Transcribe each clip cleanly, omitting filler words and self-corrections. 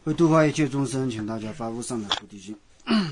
为度化一切众生，请大家发无上的菩提心。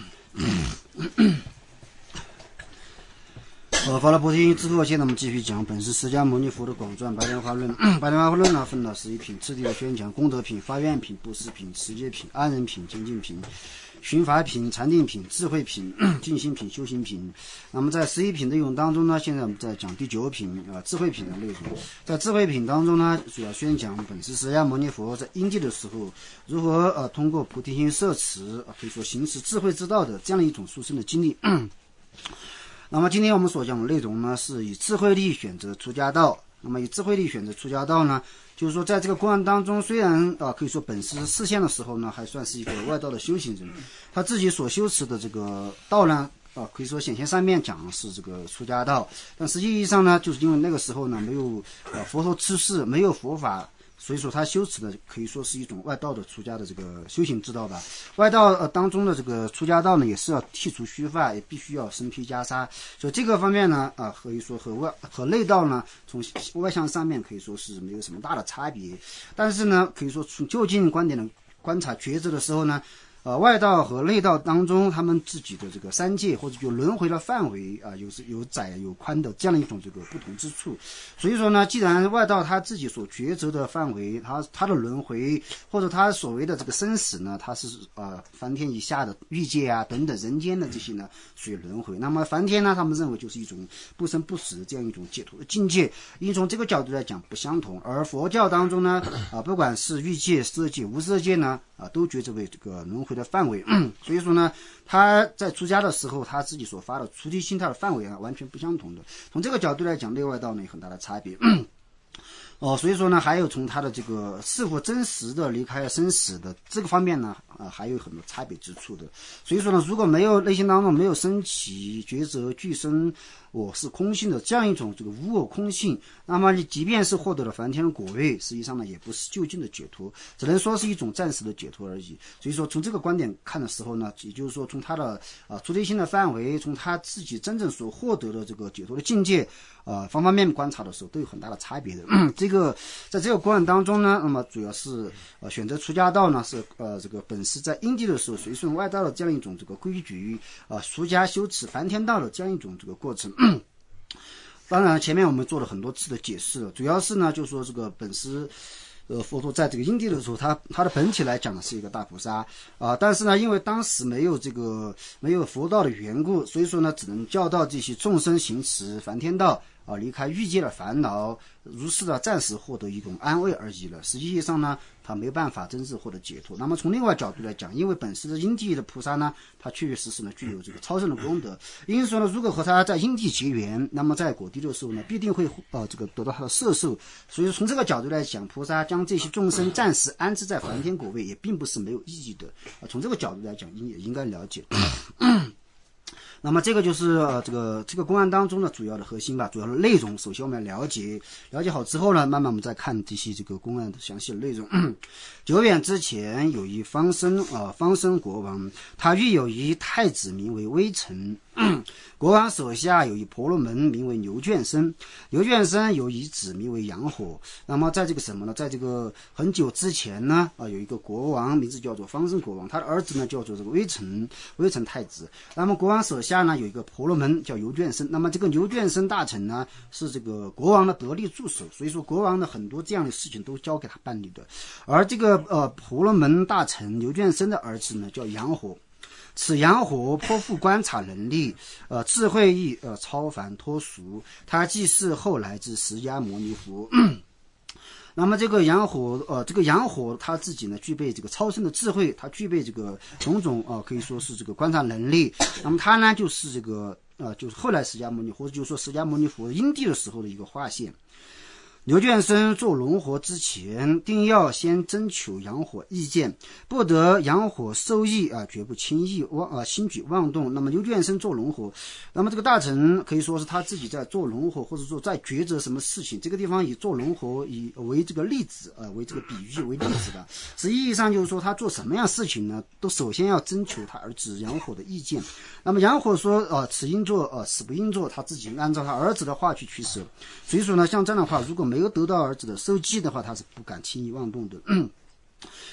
发了菩提心之后，现在我们继续讲本师释迦牟尼佛的广传白莲花论。白莲花论呢，分了11品，次第的宣讲功德品、发愿品、布施品、持戒品、安忍品、精进品、寻法品、禅定品、智慧品、静心品、修行品。那么在11品内容当中呢，现在我们在讲第9品智慧品的内容。在智慧品当中呢，主要宣讲本师释迦牟尼佛在因地的时候如何通过菩提心摄持可以说行持智慧之道的这样的一种殊胜的经历。那么今天我们所讲的内容呢，是以智慧力选择出家道。那么以智慧力选择出家道呢，就是说在这个公案当中，虽然可以说本师示现的时候呢，还算是一个外道的修行人，他自己所修持的这个道呢可以说显现上面讲是这个出家道，但实际意义上呢，就是因为那个时候呢没有佛陀出世，没有佛法，所以说他修持的可以说是一种外道的出家的这个修行之道吧。外道当中的这个出家道呢，也是要剃除须发，也必须要身披袈裟，所以这个方面呢可以说和内道呢从外向上面可以说是没有什么大的差别。但是呢，可以说从就近观点的观察抉择的时候呢，外道和内道当中，他们自己的这个三界或者就轮回的范围有窄有宽的这样的一种这个不同之处。所以说呢，既然外道他自己所抉择的范围，他的轮回或者他所谓的这个生死呢，他是梵天以下的欲界等等人间的这些呢属于轮回。那么梵天呢，他们认为就是一种不生不死的这样一种解脱的境界，因为从这个角度来讲不相同。而佛教当中呢不管是欲界、色界、无色界呢都觉着为这个轮回的范围。所以说呢，他在出家的时候，他自己所发的菩提心，他的范围完全不相同的。从这个角度来讲，内外道呢有很大的差别。所以说呢，还有从他的这个是否真实的离开生死的这个方面呢还有很多差别之处的。所以说呢，如果没有内心当中没有升起抉择具身我是空性的这样一种这个无我空性，那么你即便是获得了梵天的果位，实际上呢也不是究竟的解脱，只能说是一种暂时的解脱而已。所以说从这个观点看的时候呢，也就是说从他的出离心的范围，从他自己真正所获得的这个解脱的境界方方面面观察的时候都有很大的差别的。这个在这个观案当中呢，那么主要是选择出家道呢，是这个本师在因地的时候随顺外道的这样一种这个规矩出家修持梵天道的这样一种这个过程。当然前面我们做了很多次的解释了，主要是呢就是说这个本师佛陀在这个因地的时候，他的本体来讲呢是一个大菩萨但是呢因为当时没有佛道的缘故，所以说呢只能教导这些众生行持梵天道离开欲界的烦恼，如是的暂时获得一种安慰而已了。实际上呢，他没办法真正获得解脱。那么从另外角度来讲，因为本师的因地的菩萨呢，他确确实实呢具有这个超胜的功德，因此说呢，如果和他在因地结缘，那么在果地的时候呢，必定会这个得到他的摄受。所以从这个角度来讲，菩萨将这些众生暂时安置在梵天果位，也并不是没有意义的从这个角度来讲，也应该了解。那么这个就是这个公案当中的主要的核心吧，主要的内容。首先我们要了解好之后呢，慢慢我们再看这些这个公案的详细的内容。久远之前，有一方生国王，他育有一太子名为微臣。国王手下有一婆罗门名为牛眷生，牛眷生有一子名为杨火。那么在这个什么呢，在这个很久之前呢有一个国王名字叫做方生国王，他的儿子呢叫做这个微臣太子。那么国王手下呢有一个婆罗门叫牛眷生，那么这个牛眷生大臣呢是这个国王的得力助手，所以说国王的很多这样的事情都交给他办理的。而这个婆罗门大臣牛眷生的儿子呢叫杨火，此杨火颇富观察能力，智慧亦超凡脱俗，他既是后来之释迦牟尼佛。那么这个杨火他自己呢具备这个超生的智慧，他具备这个种种可以说是这个观察能力。那么他呢就是这个就是后来释迦牟尼或者就是说释迦牟尼佛因地的时候的一个化现。牛眷生做龙活之前，定要先征求阳火意见，不得阳火授意绝不轻易轻举妄动。那么牛眷生做龙活，那么这个大臣可以说是他自己在做龙活，或者说在抉择什么事情。这个地方以做龙活为这个例子为这个比喻为例子的，实际上就是说他做什么样事情呢，都首先要征求他儿子阳火的意见。那么阳火说此应做此不应做，他自己按照他儿子的话去取舍。所以说呢，像这样的话，如果没有得到儿子的授记的话，他是不敢轻易妄动的。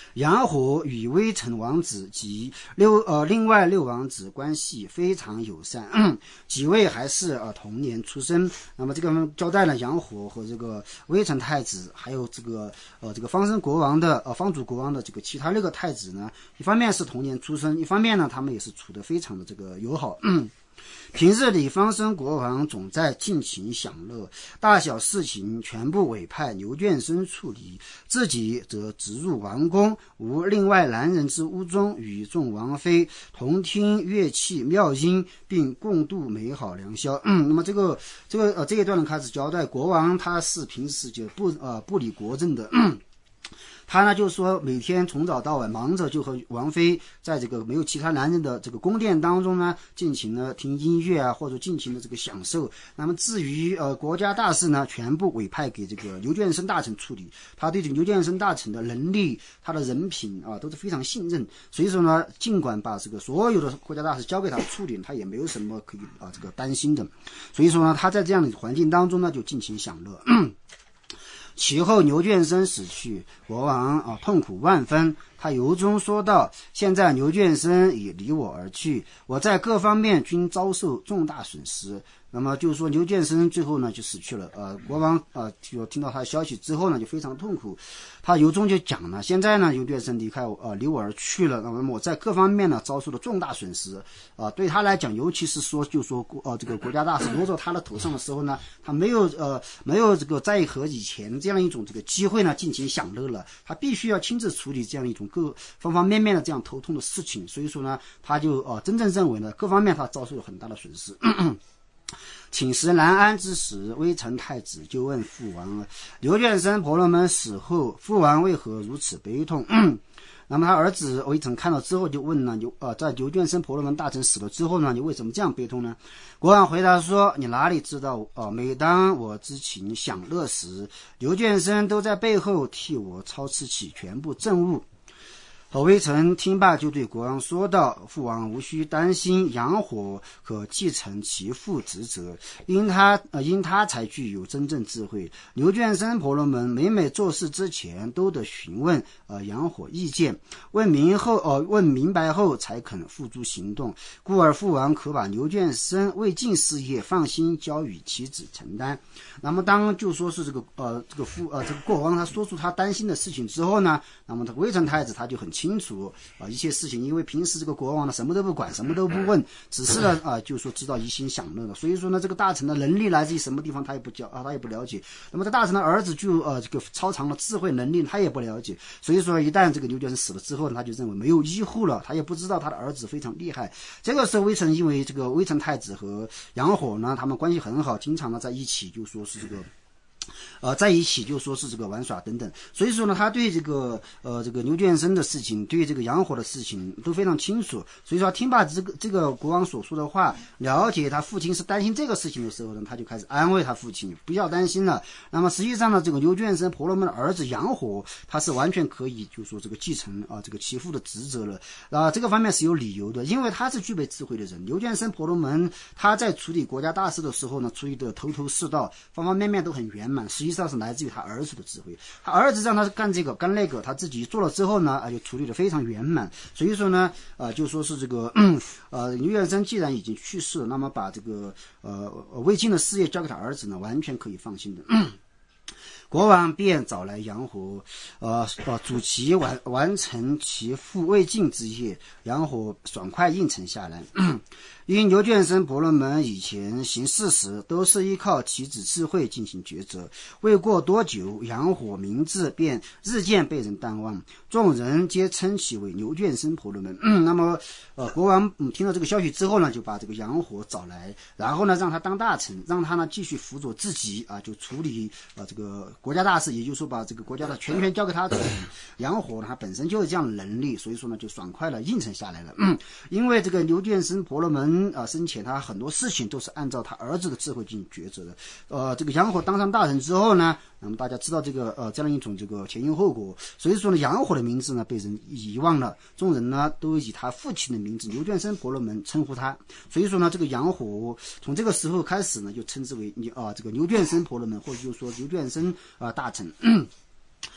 杨火与微臣王子及另外6王子关系非常友善，几位还是同年出生。那么这个交代了杨火和这个微臣太子，还有这个方祖国王的这个其他6个太子呢，一方面是同年出生，一方面呢他们也是处得非常的这个友好。平日里，方生国王总在尽情享乐，大小事情全部委派牛眷生处理，自己则直入王宫，无另外男人之屋中，与众王妃同听乐器妙音，并共度美好良宵。那么这一段呢，开始交代国王他是平时就不理国政的。他呢就是说每天从早到晚忙着，就和王妃在这个没有其他男人的这个宫殿当中呢，尽情的听音乐啊，或者尽情的这个享受。那么至于国家大事呢，全部委派给这个牛眷生大臣处理。他对这个牛眷生大臣的能力、他的人品啊，都是非常信任。所以说呢，尽管把这个所有的国家大事交给他处理，他也没有什么可以这个担心的。所以说呢，他在这样的环境当中呢，就尽情享乐。其后牛眷生死去，国王痛苦万分，他由衷说道：现在牛眷生已离我而去，我在各方面均遭受重大损失。那么就是说牛眷生最后呢就死去了。国王就听到他的消息之后呢，就非常痛苦。他由衷就讲了，现在呢牛眷生离我而去了，那么我在各方面呢遭受了重大损失。对他来讲，尤其是说这个国家大事落到他的头上的时候呢，他没有这个在和以前这样一种这个机会呢尽情享乐了，他必须要亲自处理这样一种各方方面面的这样头痛的事情。所以说呢，他就真正认为呢各方面他遭受了很大的损失。寝食难安之时，微臣太子就问父王：牛眷生婆罗门死后，父王为何如此悲痛？那么他儿子微臣看到之后就问呢，在牛眷生婆罗门大臣死了之后呢，你为什么这样悲痛呢？国王回答说：你哪里知道每当我之情享乐时，牛眷生都在背后替我操持起全部政务。微臣听罢就对国王说道：父王无需担心，杨火可继承其父职责，因他才具有真正智慧。牛眷生婆罗门每做事之前都得询问杨火意见，问明白后才肯付诸行动，故而父王可把牛眷生未尽事业放心交与其子承担。那么当就说是这个国王他说出他担心的事情之后呢，那么微臣太子他就很清楚一些事情，因为平时这个国王呢什么都不管，什么都不问，只是呢就说知道一心享乐了。所以说呢，这个大臣的能力来自于什么地方他也不了解。那么这大臣的儿子就这个超常的智慧能力他也不了解。所以说一旦这个牛眷生死了之后呢，他就认为没有依护了，他也不知道他的儿子非常厉害。这个时候因为这个微臣太子和杨火呢他们关系很好，经常呢在一起就说是这个在一起就说是这个玩耍等等。所以说呢，他对这个牛眷生的事情，对这个杨火的事情都非常清楚。所以说听罢这个国王所说的话，了解他父亲是担心这个事情的时候呢，他就开始安慰他父亲不要担心了。那么实际上呢，这个牛眷生婆罗门的儿子杨火，他是完全可以就说这个继承这个其父的职责了。这个方面是有理由的，因为他是具备智慧的人。牛眷生婆罗门他在处理国家大事的时候呢，处理的头头是道，方方面面都很圆满，实际上是来自于他儿子的智慧。他儿子让他干这个干那个，他自己做了之后呢就处理的非常圆满。所以说呢就说是这个牛眷生既然已经去世了，那么把这个未尽的事业交给他儿子呢，完全可以放心的。国王便找来杨火主其完成其父未尽之业。杨火爽快应承下来。因牛眷生婆罗门以前行事时都是依靠其子智慧进行抉择，未过多久，杨火名字便日渐被人淡忘，众人皆称其为牛眷生婆罗门。那么国王听到这个消息之后呢，就把这个杨火找来，然后呢让他当大臣，让他呢继续辅佐自己就处理这个国家大事，也就是说把这个国家的全权交给他处理。杨火呢他本身就有这样的能力，所以说呢就爽快的应承下来了。因为这个牛眷生婆罗门生前他很多事情都是按照他儿子的智慧进行抉择的。这个杨火当上大臣之后呢，那么大家知道这个这样一种这个前因后果，所以说呢杨火的名字呢被人遗忘了，众人呢都以他父亲的名字牛眷生婆罗门称呼他。所以说呢这个杨火从这个时候开始呢就称之为这个牛眷生婆罗门，或者就是说牛眷生大臣。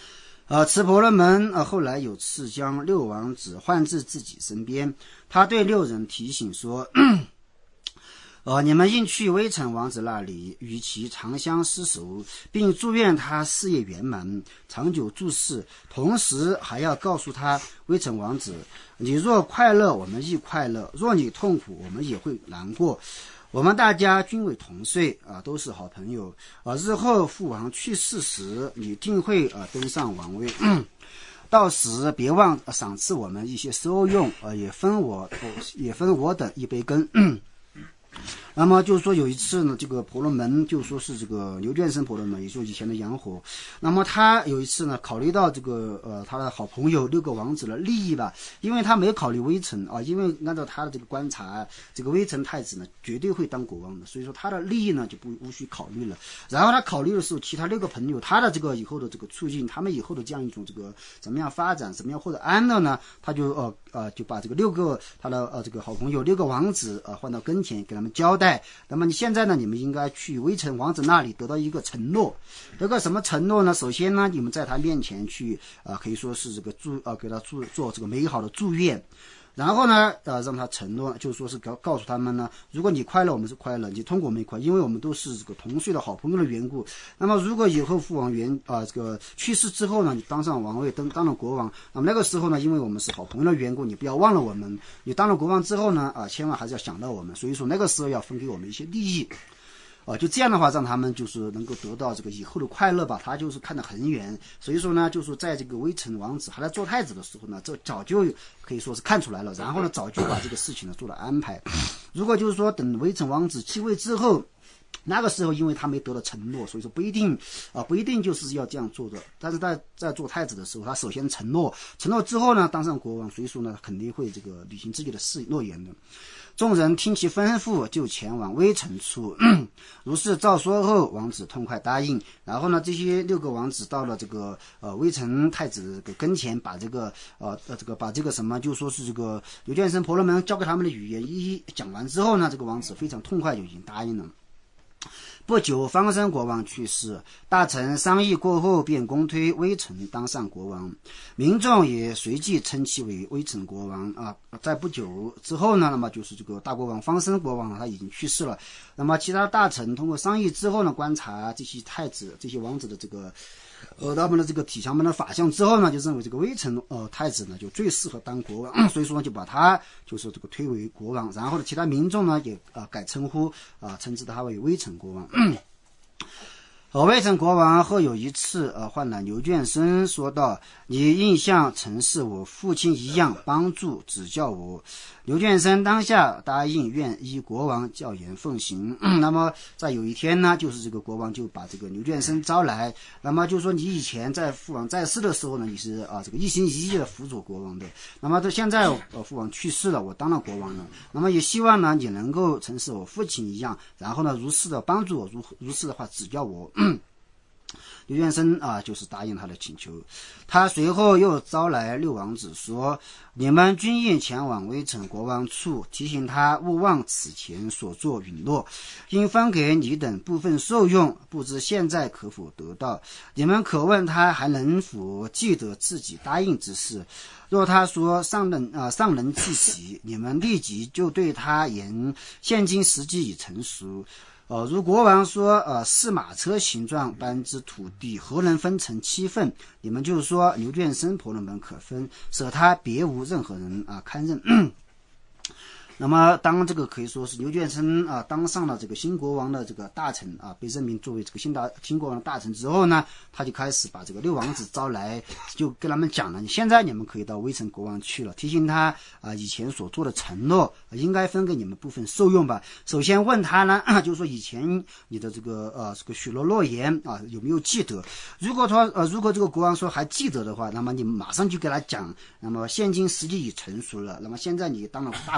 持婆罗门后来有次将六王子唤至自己身边，他对六人提醒说你们应去微臣王子那里，与其长相厮守，并祝愿他事业圆满，长久住世。同时还要告诉他，微臣王子，你若快乐，我们亦快乐；若你痛苦，我们也会难过。我们大家均为同岁都是好朋友日后父王去世时，你定会登上王位。到时别忘赏赐我们一些收用也分我等一杯羹。那么就是说有一次呢，这个婆罗门就说是这个牛犍生婆罗门，也就是以前的阳火。那么他有一次呢，考虑到这个他的好朋友六个王子的利益吧，因为他没有考虑微臣因为按照他的这个观察，这个微臣太子呢绝对会当国王的，所以说他的利益呢就无需考虑了。然后他考虑的时候，其他六个朋友他的这个以后的这个促进，他们以后的这样一种这个怎么样发展，怎么样获得安乐呢？他就就把这个六个他的这个好朋友六个王子换到跟前，给他们交代。那么你现在呢，你们应该去微臣王子那里得到一个承诺。这个什么承诺呢？首先呢，你们在他面前去可以说是这个给他做这个美好的祝愿。然后呢让他承诺，就是说是告诉他们呢，如果你快乐，我们是快乐；你痛苦，我们也快乐，因为我们都是这个同岁的好朋友的缘故。那么如果以后父王这个去世之后呢，你当上王位，当了国王，那么那个时候呢，因为我们是好朋友的缘故，你不要忘了我们。你当了国王之后呢千万还是要想到我们，所以说那个时候要分给我们一些利益。就这样的话，让他们就是能够得到这个以后的快乐吧。他就是看得很远，所以说呢，就是在这个微臣王子还在做太子的时候呢，这早就可以说是看出来了，然后呢，早就把这个事情呢做了安排。如果就是说等微臣王子继位之后，那个时候因为他没得到承诺，所以说不一定就是要这样做的。但是在做太子的时候，他首先承诺之后呢，当上国王，所以说呢，肯定会这个履行自己的诺言的。众人听其吩咐，就前往微臣处。如是照说后，王子痛快答应。然后呢，这些六个王子到了这个微臣太子的跟前，把这个把这个什么，就说是这个牛犍生婆罗门教给他们的语言一一讲完之后呢，这个王子非常痛快就已经答应了。不久，方生国王去世，大臣商议过后，便公推微臣当上国王，民众也随即称其为微臣国王在不久之后呢，那么就是这个大国王方生国王他已经去世了。那么其他大臣通过商议之后呢，观察这些太子、这些王子的这个他们的这个体相们的法相之后呢，就认为这个微臣太子呢就最适合当国王，所以说呢就把他就是这个推为国王。然后呢，其他民众呢也改称呼称之他为微臣国王。微臣国王后有一次唤来牛犍生，说道：“你应像曾是我父亲一样帮助指教我。”牛犍生当下答应，愿依国王教言奉行。那么在有一天呢，就是这个国王就把这个牛犍生招来，那么就说你以前在父王在世的时候呢，你是这个一心一意的辅佐国王的。那么现在父王去世了，我当了国王了，那么也希望呢你能够曾是我父亲一样，然后呢如是的帮助我，如是的话指教我。牛犍生就是答应他的请求。他随后又招来六王子说：“你们均应前往微臣国王处，提醒他勿忘此前所作允诺，应分给你等部分受用，不知现在可否得到？你们可问他还能否记得自己答应之事。若他说尚能记起，你们立即就对他言：现今时机已成熟。如国王说是马车形状般之土地何能分成7份，你们就说牛犍生婆罗门可分，舍他别无任何人堪任。那么当这个可以说是牛犍生当上了这个新国王的这个大臣被任命作为这个新国王的大臣之后呢，他就开始把这个六王子招来，就跟他们讲了：现在你们可以到微臣国王去了，提醒他以前所做的承诺应该分给你们部分受用吧。首先问他呢，就是说以前你的这个许了诺言有没有记得？如果这个国王说还记得的话，那么你马上就给他讲，那么现今时机已成熟了，那么现在你当了大国王，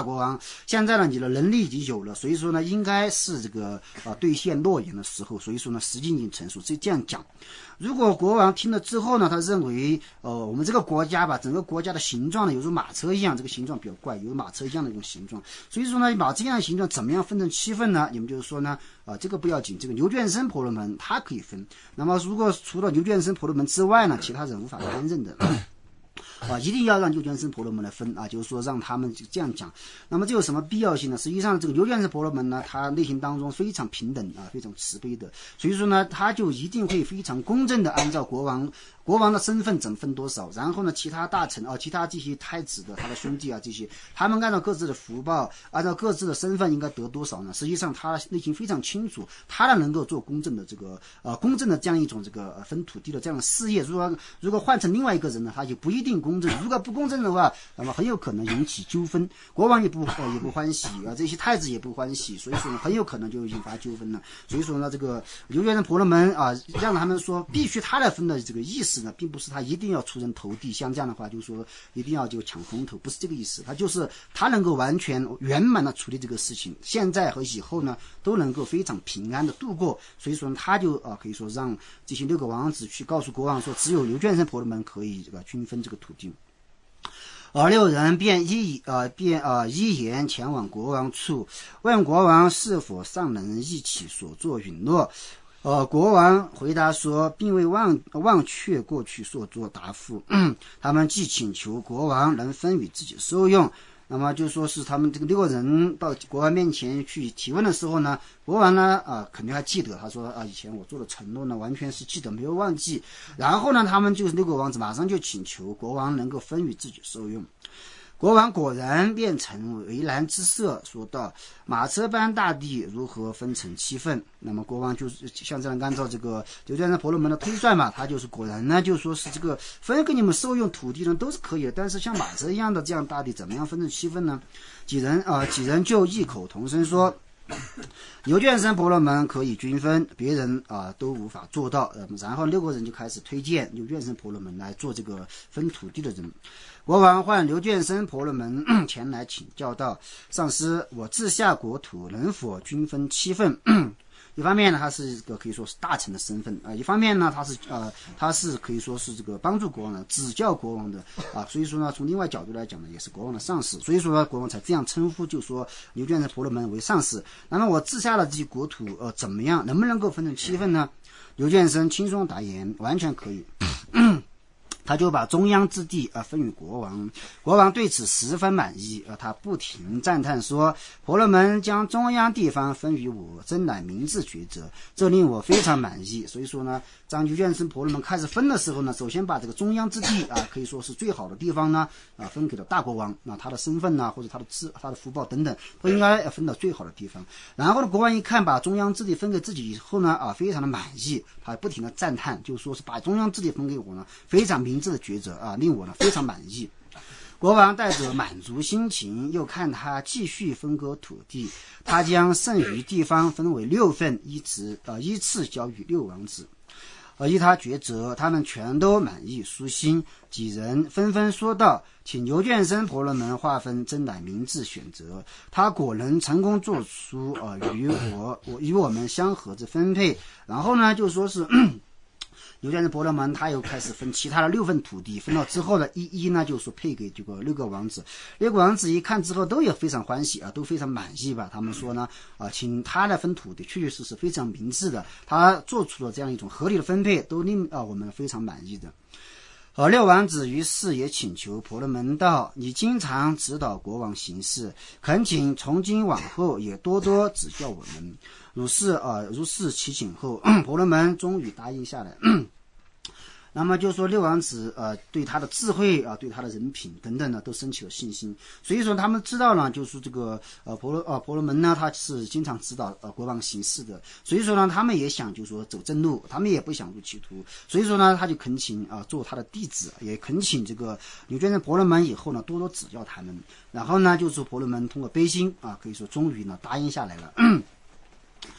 现在呢你的能力已经有了，所以说呢应该是这个兑现诺言的时候，所以说呢时机已经成熟，是这样讲。如果国王听了之后呢，他认为我们这个国家吧，整个国家的形状呢有如马车一样，这个形状比较怪，有马车一样的一种形状，所以说呢把这样的形状怎么样分成7份呢？你们就是说呢这个不要紧，这个牛圈生婆罗门它可以分。那么如果除了牛圈生婆罗门之外呢，其他人无法担任的一定要让牛圈生婆罗门来分就是说让他们这样讲。那么这有什么必要性呢？实际上这个牛圈生婆罗门呢，他内心当中非常平等非常慈悲的，所以说呢他就一定会非常公正的按照国王的身份怎么分多少，然后呢其他大臣其他这些太子的他的兄弟这些，他们按照各自的福报，按照各自的身份应该得多少呢？实际上他内心非常清楚，他能够做公正的这个公正的这样一种这个分土地的这样的事业。如果换成另外一个人呢，他就不一定公正。如果不公正的话，那么很有可能引起纠纷，国王也不欢喜这些太子也不欢喜，所以说呢很有可能就引发纠纷了。所以说呢这个牛圈生婆罗门让他们说必须他来分的这个意思呢，并不是他一定要出人头地，像这样的话就是说一定要就抢风头，不是这个意思。他就是他能够完全圆满的处理这个事情，现在和以后呢都能够非常平安的度过。所以说他就可以说让这些6个王子去告诉国王说，只有牛圈生婆罗门可以这个均分这个土地。6人便依言前往国王处，问国王是否尚能一起所作允诺。国王回答说，并未忘却过去所作答复。他们既请求国王能分与自己受用。那么就说是他们这个6个人到国王面前去提问的时候呢，国王呢肯定还记得，他说以前我做的承诺呢完全是记得没有忘记。然后呢他们就是6个王子马上就请求国王能够分与自己受用。国王果然变成为难之色，说道，马车般大地如何分成7份？那么国王就是像这样按照这个牛圈生婆罗门的推算嘛，他就是果然呢就说是这个分给你们受用土地呢都是可以的，但是像马车一样的这样大地怎么样分成7份呢？几人就异口同声说，牛圈生婆罗门可以均分，别人都无法做到。然后6个人就开始推荐牛圈生婆罗门来做这个分土地的人。国王唤牛圈生婆罗门前来请教道，上师，我治下国土能否均分7份？一方面呢他是一个可以说是大臣的身份一方面呢他是可以说是这个帮助国王的指教国王的所以说呢从另外角度来讲呢也是国王的上司，所以说呢国王才这样称呼，就说牛圈生婆罗门为上司。那么我治下的这些国土怎么样，能不能够分成7份呢？牛圈生轻松答言，完全可以。他就把中央之地分与国王，国王对此十分满意他不停赞叹说，婆罗门将中央地方分与我，真乃明智抉择，这令我非常满意。所以说呢当牛圈生婆罗门开始分的时候呢，首先把这个中央之地可以说是最好的地方呢分给了大国王，他的身份或者他的福报等等都应该分到最好的地方。然后呢国王一看把中央之地分给自己以后呢非常的满意，他不停的赞叹，就说是把中央之地分给我呢非常明智的抉择令我呢非常满意。国王带着满足心情，又看他继续分割土地，他将剩余地方分为6份，依次交予6王子。依他抉择，他们全都满意舒心。几人纷纷说道，请牛圈生婆罗门划分，真乃明智选择，他果能成功做出与我们相合之分配。然后呢就说是牛圈生婆罗门他又开始分其他的6份土地，分到之后呢一呢就说配给这个6个王子。6个王子一看之后都也非常欢喜都非常满意吧。他们说呢请他来分土地确确实实非常明智的，他做出了这样一种合理的分配，都令我们非常满意的。6王子于是也请求婆罗门道，你经常指导国王行事，恳请从今往后也多多指教我们。如是祈请后，婆罗门终于答应下来。那么就说6王子对他的智慧对他的人品等等呢都升起了信心。所以说他们知道呢，就是这个婆罗门呢他是经常指导国王行事的，所以说呢他们也想就是说走正路，他们也不想入歧途，所以说呢他就恳请做他的弟子，也恳请这个牛圈生婆罗门以后呢多多指教他们。然后呢就是说婆罗门通过悲心可以说终于呢答应下来了。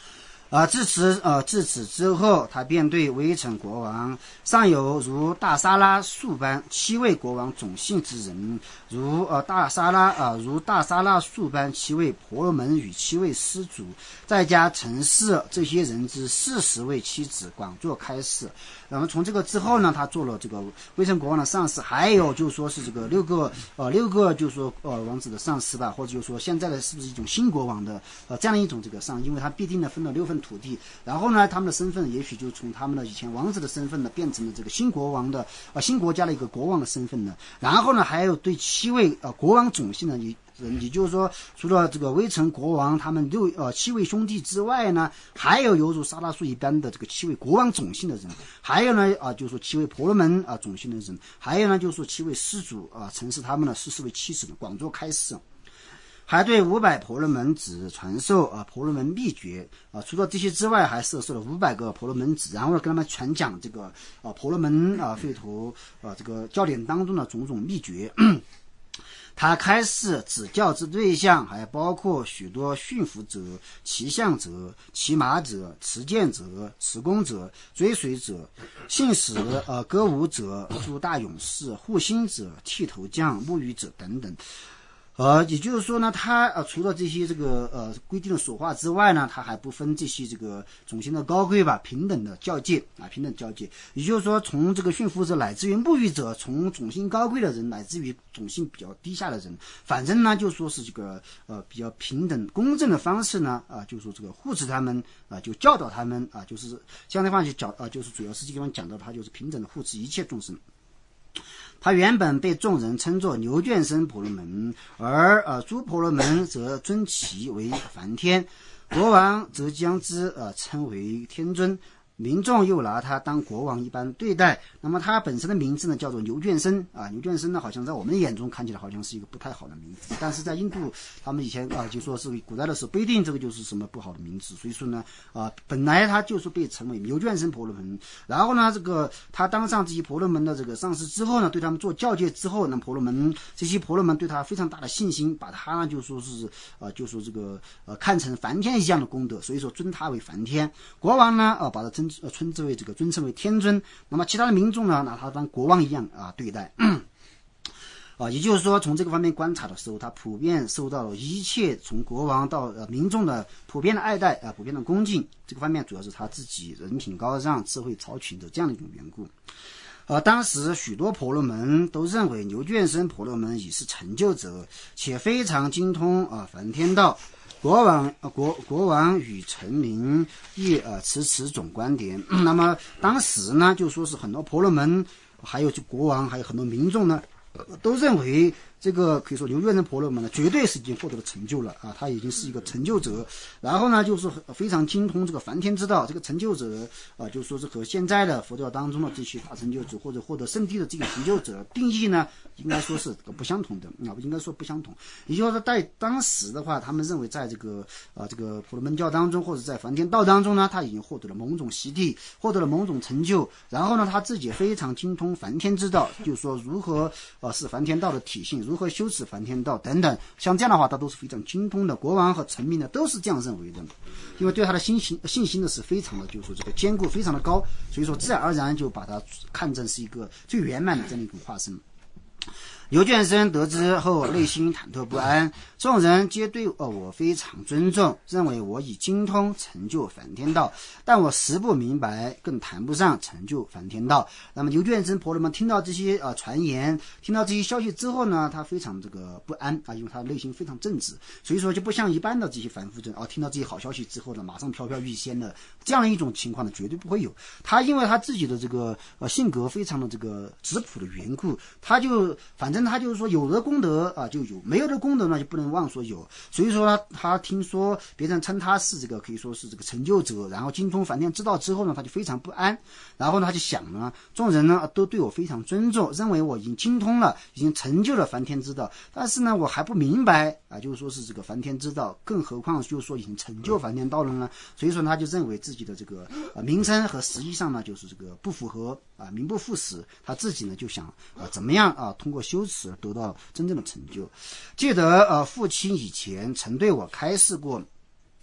自此之后，他便对微臣国王，尚有如大沙拉数般7位国王种姓之人，如大沙拉数般7位婆罗门与7位施主，再加陈氏这些人之40位妻子，广作开示。那么从这个之后呢，他做了这个微臣国王的上司，还有就说是这个六个就说王子的上司吧，或者就说现在的是不是一种新国王的这样一种这个上，因为他必定呢分了6份土地，然后呢他们的身份也许就从他们的以前王子的身份呢变成了这个新国王的新国家的一个国王的身份呢，然后呢还有对7位国王种姓的也就是说，除了这个微臣国王他们7位兄弟之外呢，还有犹如沙拉树一般的这个7位国王种姓的人，还有呢就是说7位婆罗门种姓的人，还有呢就是说7位施主陈氏他们的40位妻子的广作开示。还对500婆罗门子传授婆罗门秘诀除了这些之外，还设了500个婆罗门子，然后跟他们传讲这个婆罗门吠陀这个教典当中的种种秘诀。他开示指教之对象还包括许多驯服者、骑象者、骑马者、持剑者、持弓者、追随者、信使歌舞者、诸大勇士、护心者、剃头匠、沐浴者等等。也就是说呢，他除了这些这个规定的说话之外呢，他还不分这些这个种姓的高贵吧，平等的教诫。也就是说，从这个驯服者乃至于沐浴者，从种姓高贵的人乃至于种姓比较低下的人，反正呢就说是这个比较平等公正的方式呢就说这个护持他们就教导他们就是相对话就是主要是这个地方讲到他就是平等的护持一切众生。他原本被众人称作牛圈生婆罗门，而诸婆罗门则尊其为梵天，国王则将之称为天尊，民众又拿他当国王一般对待。那么他本身的名字呢叫做牛圈生牛圈生呢好像在我们眼中看起来好像是一个不太好的名字，但是在印度他们以前就说是古代的时候不一定这个就是什么不好的名字，所以说呢本来他就是被称为牛圈生婆罗门，然后呢这个他当上这些婆罗门的这个上司之后呢，对他们做教诫之后呢，这些婆罗门对他非常大的信心，把他呢就说是就说这个看成梵天一样的功德，所以说尊他为梵天。国王呢把他尊称为天尊，那么其他的民众呢拿他当国王一样对待。也就是说从这个方面观察的时候，他普遍受到了一切从国王到民众的普遍的爱戴普遍的恭敬，这个方面主要是他自己人品高尚、智慧超群的这样的一种缘故。当时许多婆罗门都认为牛圈生婆罗门已是成就者，且非常精通梵天道。国王与臣民亦持此种观点。那么当时呢就说是很多婆罗门还有就国王还有很多民众呢都认为这个可以说牛圈生婆罗门呢绝对是已经获得了成就了他已经是一个成就者，然后呢就是非常精通这个梵天之道。这个成就者就说是和现在的佛教当中的这些大成就者或者获得圣地的这个成就者定义呢应该说是不相同的应该说不相同。也就是说在当时的话，他们认为在这个婆罗门教当中或者在梵天道当中呢，他已经获得了某种习地，获得了某种成就，然后呢他自己非常精通梵天之道，就是说如何是梵天道的体性，如何修持梵天道等等，像这样的话他都是非常精通的。国王和臣民呢都是这样认为的，因为对他的信心呢是非常的就是说这个坚固非常的高，所以说自然而然就把他看成是一个最圆满的这样的一种化身。牛圈生得知后内心忐忑不安，众人皆对我非常尊重，认为我已精通成就梵天道，但我实不明白，更谈不上成就梵天道。那么牛圈生婆罗门听到这些传言，听到这些消息之后呢，他非常这个不安因为他内心非常正直，所以说就不像一般的这些凡夫人听到这些好消息之后呢，马上飘飘欲仙的这样一种情况呢，绝对不会有。他因为他自己的这个性格非常的这个质朴的缘故，他就反正他就是说有的功德就有，没有的功德呢就不能妄说有。所以说他听说别人称他是这个可以说是这个成就者，然后精通梵天之道之后呢，他就非常不安，然后呢他就想呢，众人呢都对我非常尊重，认为我已经精通了，已经成就了梵天之道，但是呢我还不明白就是说是这个梵天之道，更何况就是说已经成就梵天道了呢。所以说他就认为自己的这个名称和实际上呢就是这个不符合名不副实，他自己呢就想怎么样通过修持得到真正的成就。记得父亲以前曾对我开示过，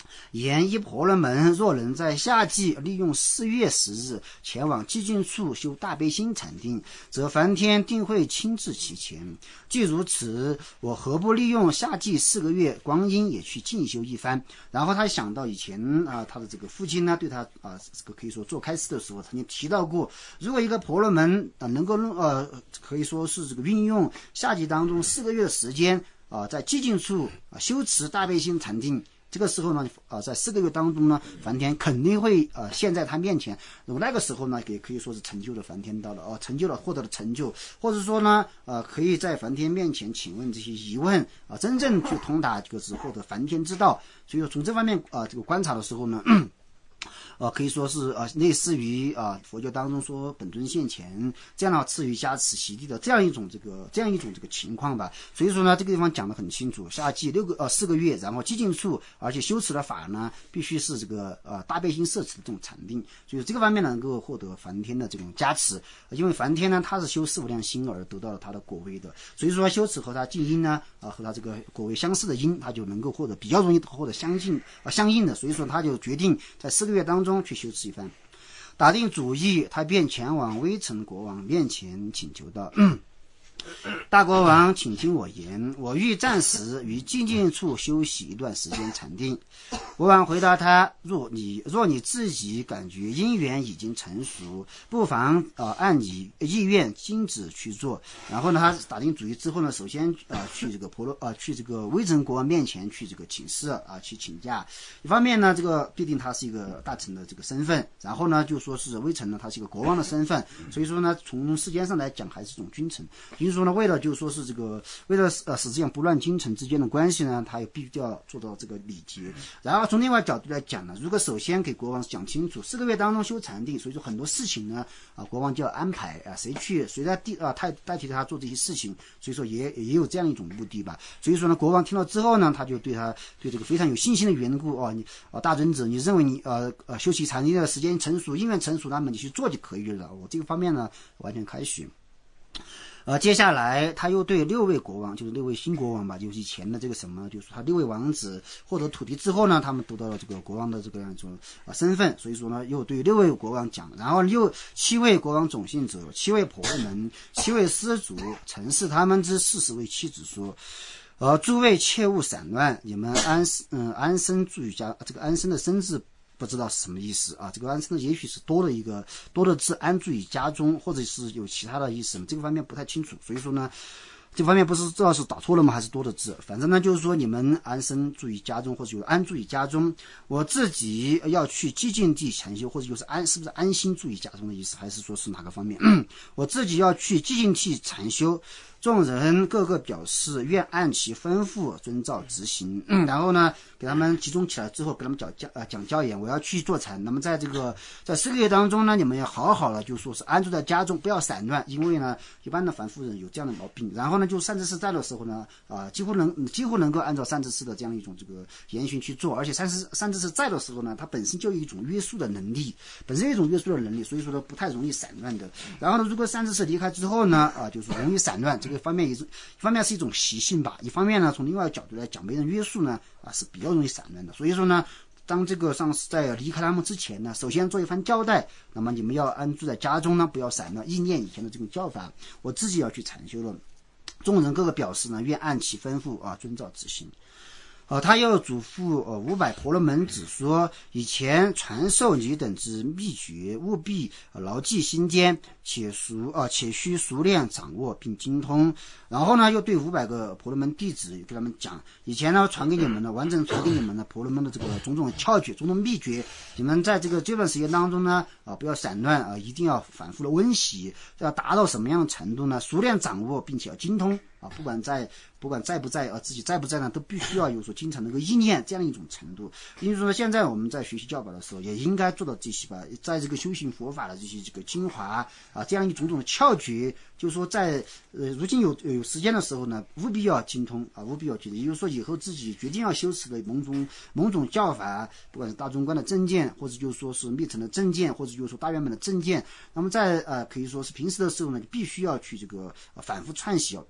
言一婆罗门若能在夏季利用4月10日前往寂静处修大悲心禅定，则梵天定会亲至其前。既如此，我何不利用夏季4个月光阴也去进修一番？然后他想到以前他的这个父亲呢，对他这个可以说做开示的时候曾经提到过，如果一个婆罗门能够可以说是这个运用夏季当中4个月的时间在寂静处修持大悲心禅定。这个时候呢，在4个月当中呢，梵天肯定会现在他面前。那个时候呢，也可以说是成就了梵天道了成就了获得了成就，或者说呢，可以在梵天面前请问这些疑问真正去通达这个是获得梵天之道。所以说从这方面这个观察的时候呢。可以说是类似于佛教当中说本尊现前这样的赐予加持洗涤的这样一种这个情况吧。所以说呢，这个地方讲得很清楚，夏季4个月，然后寂静处，而且修持的法呢，必须是这个大悲心摄持的这种禅定。所以这个方面能够获得梵天的这种加持，因为梵天呢，他是修4无量心而得到了他的果位的。所以说修持和他静音呢，和他这个果位相似的因，他就能够获得比较容易获得相应的。所以说他就决定在4个月当中去修持一番。打定主意，他便前往微尘国王面前请求道：大国王，请听我言，我欲暂时于静静处休息一段时间禅定。国王回答他：若你自己感觉因缘已经成熟，不妨按你意愿精止去做。然后呢，他打定主意之后呢，首先去这个微尘国王面前去这个请示去请假。一方面呢，这个毕竟他是一个大臣的这个身份，然后呢就说是微尘呢他是一个国王的身份，所以说呢从时间上来讲还是一种君臣。就是说呢，为了就是说是这个为了使这样不乱君臣之间的关系呢，他也必须要做到这个礼节。然后从另外角度来讲呢，如果首先给国王讲清楚4个月当中修禅定，所以说很多事情呢国王就要安排谁来代替他做这些事情，所以说也有这样一种目的吧。所以说呢，国王听了之后呢，他就对这个非常有信心的缘故大尊者，你认为你修习禅定的时间成熟，因缘成熟，那么你去做就可以了。我这个方面呢完全开许。接下来他又对6位国王，就是6位新国王吧，就是以前的这个什么，就是他6位王子获得土地之后呢，他们得到了这个国王的这个样子身份，所以说呢，又对6位国王讲，然后7位国王种姓者，7位婆罗门，7位施主，陈示他们之40位妻子说。诸位切勿散乱，你们安身住于家，这个安身的身字不知道是什么意思这个安身的也许是多的字安住于家中，或者是有其他的意思，这个方面不太清楚。所以说呢，这方面不知道是打错了吗还是多的字，反正呢就是说你们安身住于家中，或者有安住于家中。我自己要去寂静地禅修，或者就是是不是安心住于家中的意思，还是说是哪个方面我自己要去寂静地禅修，众人各个表示愿按其吩咐遵照执行然后呢给他们集中起来之后，给他们讲教言，我要去做禅。那么在4个月当中呢，你们要好好的就说是安住在家中，不要散乱，因为呢一般的凡夫人有这样的毛病。然后呢就善知识在的时候呢几乎能够按照善知识的这样一种这个言行去做，而且善知识在的时候呢，它本身就有一种约束的能力，所以说呢不太容易散乱的。然后呢如果善知识离开之后呢就是容易散乱，这个一方面是一种习性吧，一方面呢从另外一个角度来讲，没人约束呢是比较容易散乱的。所以说呢，当这个上师在离开他们之前呢，首先做一番交代，那么你们要安住在家中呢，不要散乱，意念以前的这种教法，我自己要去禅修了。众人各个表示呢，愿按其吩咐遵照执行。他又嘱咐500婆罗门子说，以前传授你等之秘诀，务必牢记心间，且须熟练掌握并精通。然后呢又对500个婆罗门弟子跟他们讲，以前呢传给你们的完整传给你们的婆罗门的这个种种窍诀，种种秘诀，你们在这段时间当中呢不要散乱一定要反复的温习，要达到什么样的程度呢？熟练掌握并且要精通不管在不在自己在不在呢，都必须要有所经常的一个意念，这样一种程度。因为说现在我们在学习教法的时候，也应该做到这些吧，在这个修行佛法的这些这个精华这样一种种的窍诀，就是说在如今有时间的时候呢，务必要精通务必要精通。也就是说以后自己决定要修持的某种教法，不管是大中观的正见，或者就是说是密乘的正见，或者就是说大圆满的正见，那么在可以说是平时的时候呢，必须要去这个反复串习，把一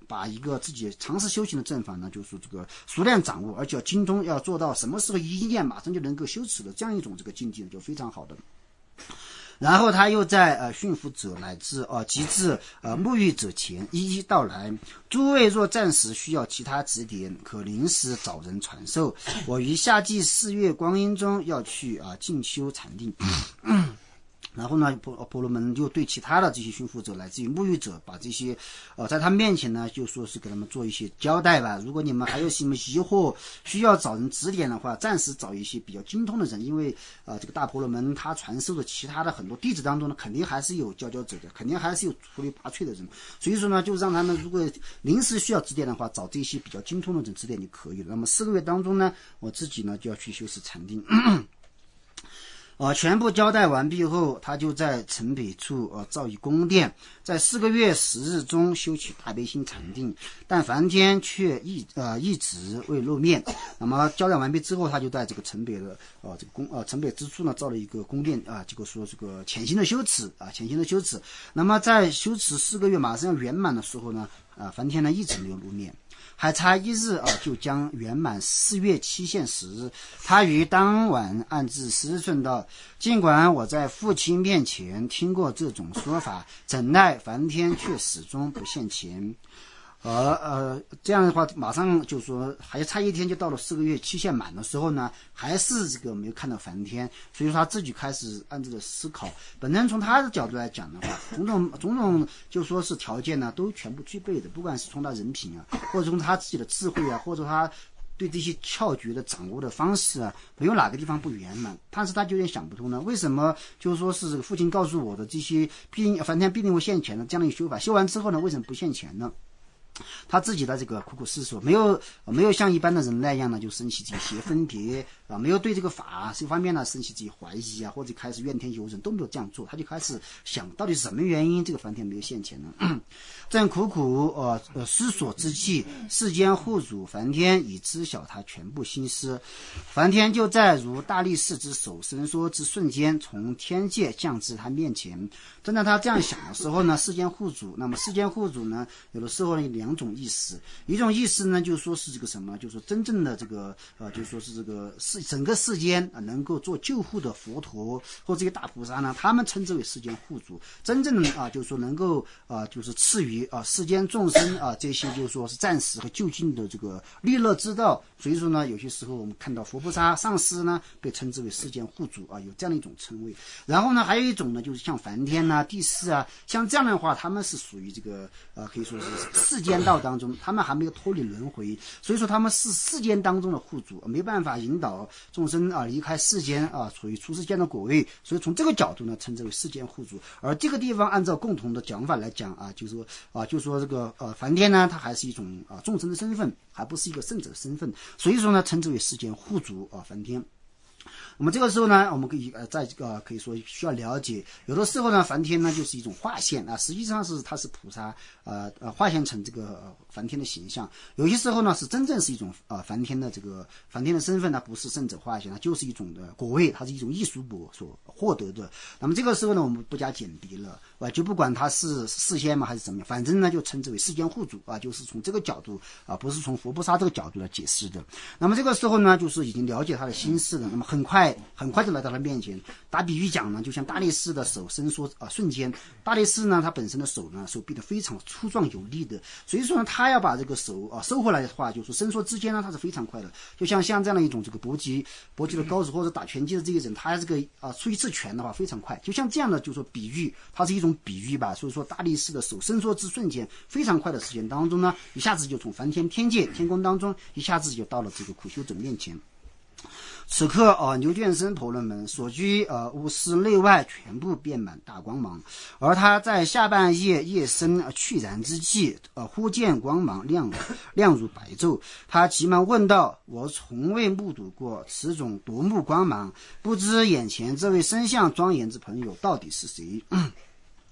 个自己尝试修行的正法呢，就是这个熟练掌握，而且要精通，要做到什么时候一念马上就能够修持的这样一种这个境界，就非常好的。然后他又在驯服者乃至及至沐浴者前一一道来。诸位若暂时需要其他指点，可临时找人传授。我于夏季4月光阴中要去进修禅定。然后呢，婆罗门就对其他的这些驯服者乃至于沐浴者，把这些在他面前呢，就说是给他们做一些交代吧。如果你们还有什么疑惑需要找人指点的话，暂时找一些比较精通的人，因为这个大婆罗门他传授的其他的很多弟子当中呢，肯定还是有佼佼者的，肯定还是有出类拔萃的人。所以说呢，就让他们如果临时需要指点的话，找这些比较精通的人指点就可以了。那么4个月当中呢，我自己呢就要去修持禅定。全部交代完毕后，他就在城北处造一宫殿，在4个月10日中修取大悲心禅定，但梵天却一直未露面。那么交代完毕之后，他就在这个城北的这个城北之处呢造了一个宫殿这个说这个潜心的修持潜心的修持。那么在修持4个月马上要圆满的时候呢，梵天呢一直没有露面。还差1日就将圆满4月期限时，他于当晚暗自思忖道：尽管我在父亲面前听过这种说法，怎奈梵天却始终不现前。这样的话，马上就说还差1天就到了4个月期限满的时候呢，还是这个没有看到梵天，所以说他自己开始暗自的思考。本人从他的角度来讲的话，种种就说是条件呢，都全部具备的，不管是从他人品或者从他自己的智慧或者他对这些窍诀的掌握的方式没有哪个地方不圆满。但是他就有点想不通呢，为什么就是说是这个父亲告诉我的这些梵天必定会现前的这样的一个修法，修完之后呢，为什么不现前呢？他自己的这个苦苦思索，没有像一般的人那样呢，就生起这些分别没有对这个法这方面呢生起自己怀疑或者开始怨天尤人，都没有这样做。他就开始想，到底是什么原因这个梵天没有现前呢？正苦苦思索之际，世间护主梵天已知晓他全部心思。梵天就在如大力士之手伸缩之瞬间，从天界降至他面前。正在他这样想的时候呢，世间护主，那么世间护主呢，有的时候呢2种意思。一种意思呢，就是说是这个什么，就是说真正的这个就是说是这个整个世间能够做救护的佛陀或这些大菩萨呢，他们称之为世间护主。真正的就是说能够就是赐予世间众生这些就是说是暂时和就近的这个利乐之道。所以说呢，有些时候我们看到佛菩萨上师呢被称之为世间护主有这样的一种称谓。然后呢，还有一种呢，就是像梵天地释像这样的话，他们是属于这个可以说是世间道当中，他们还没有脱离轮回，所以说他们是世间当中的护主，没办法引导众生离开世间处于出世间的果位，所以从这个角度呢，称之为世间护主。而这个地方按照共同的讲法来讲就是说这个梵天呢，他还是一种众生的身份，还不是一个圣者的身份，所以说呢，称之为世间护主梵天。那么这个时候呢，我们可以可以说需要了解，有的时候呢，梵天呢就是一种化现实际上是他是菩萨化现成这个梵天的形象。有些时候呢，是真正是一种梵天的这个梵天的身份呢，不是圣者化现，它就是一种的果位，它是一种艺术果所获得的。那么这个时候呢，我们不加减别了就不管他是世仙嘛还是怎么样，反正呢就称之为世间护主就是从这个角度不是从佛菩萨这个角度来解释的。那么这个时候呢，就是已经了解他的心事了，那么很快就来到他面前。打比喻讲呢，就像大力士的手伸缩瞬间，大力士呢他本身的手臂的非常粗壮有力的，所以说呢，他要把这个手收回来的话，就是伸缩之间呢，他是非常快的。就像这样的一种这个搏击的高手或者打拳击的这个人，他这个出一次拳的话非常快。就像这样的就是说比喻，它是一种比喻吧。所以说大力士的手伸缩之瞬间，非常快的时间当中呢，一下子就从梵天天界天宫当中一下子就到了这个苦修者面前。此刻牛犍生婆罗门所居屋室内外全部遍满大光芒，而他在下半夜夜深去然之际忽见光芒亮如白昼。他急忙问道：我从未目睹过此种夺目光芒，不知眼前这位身相庄严之朋友到底是谁？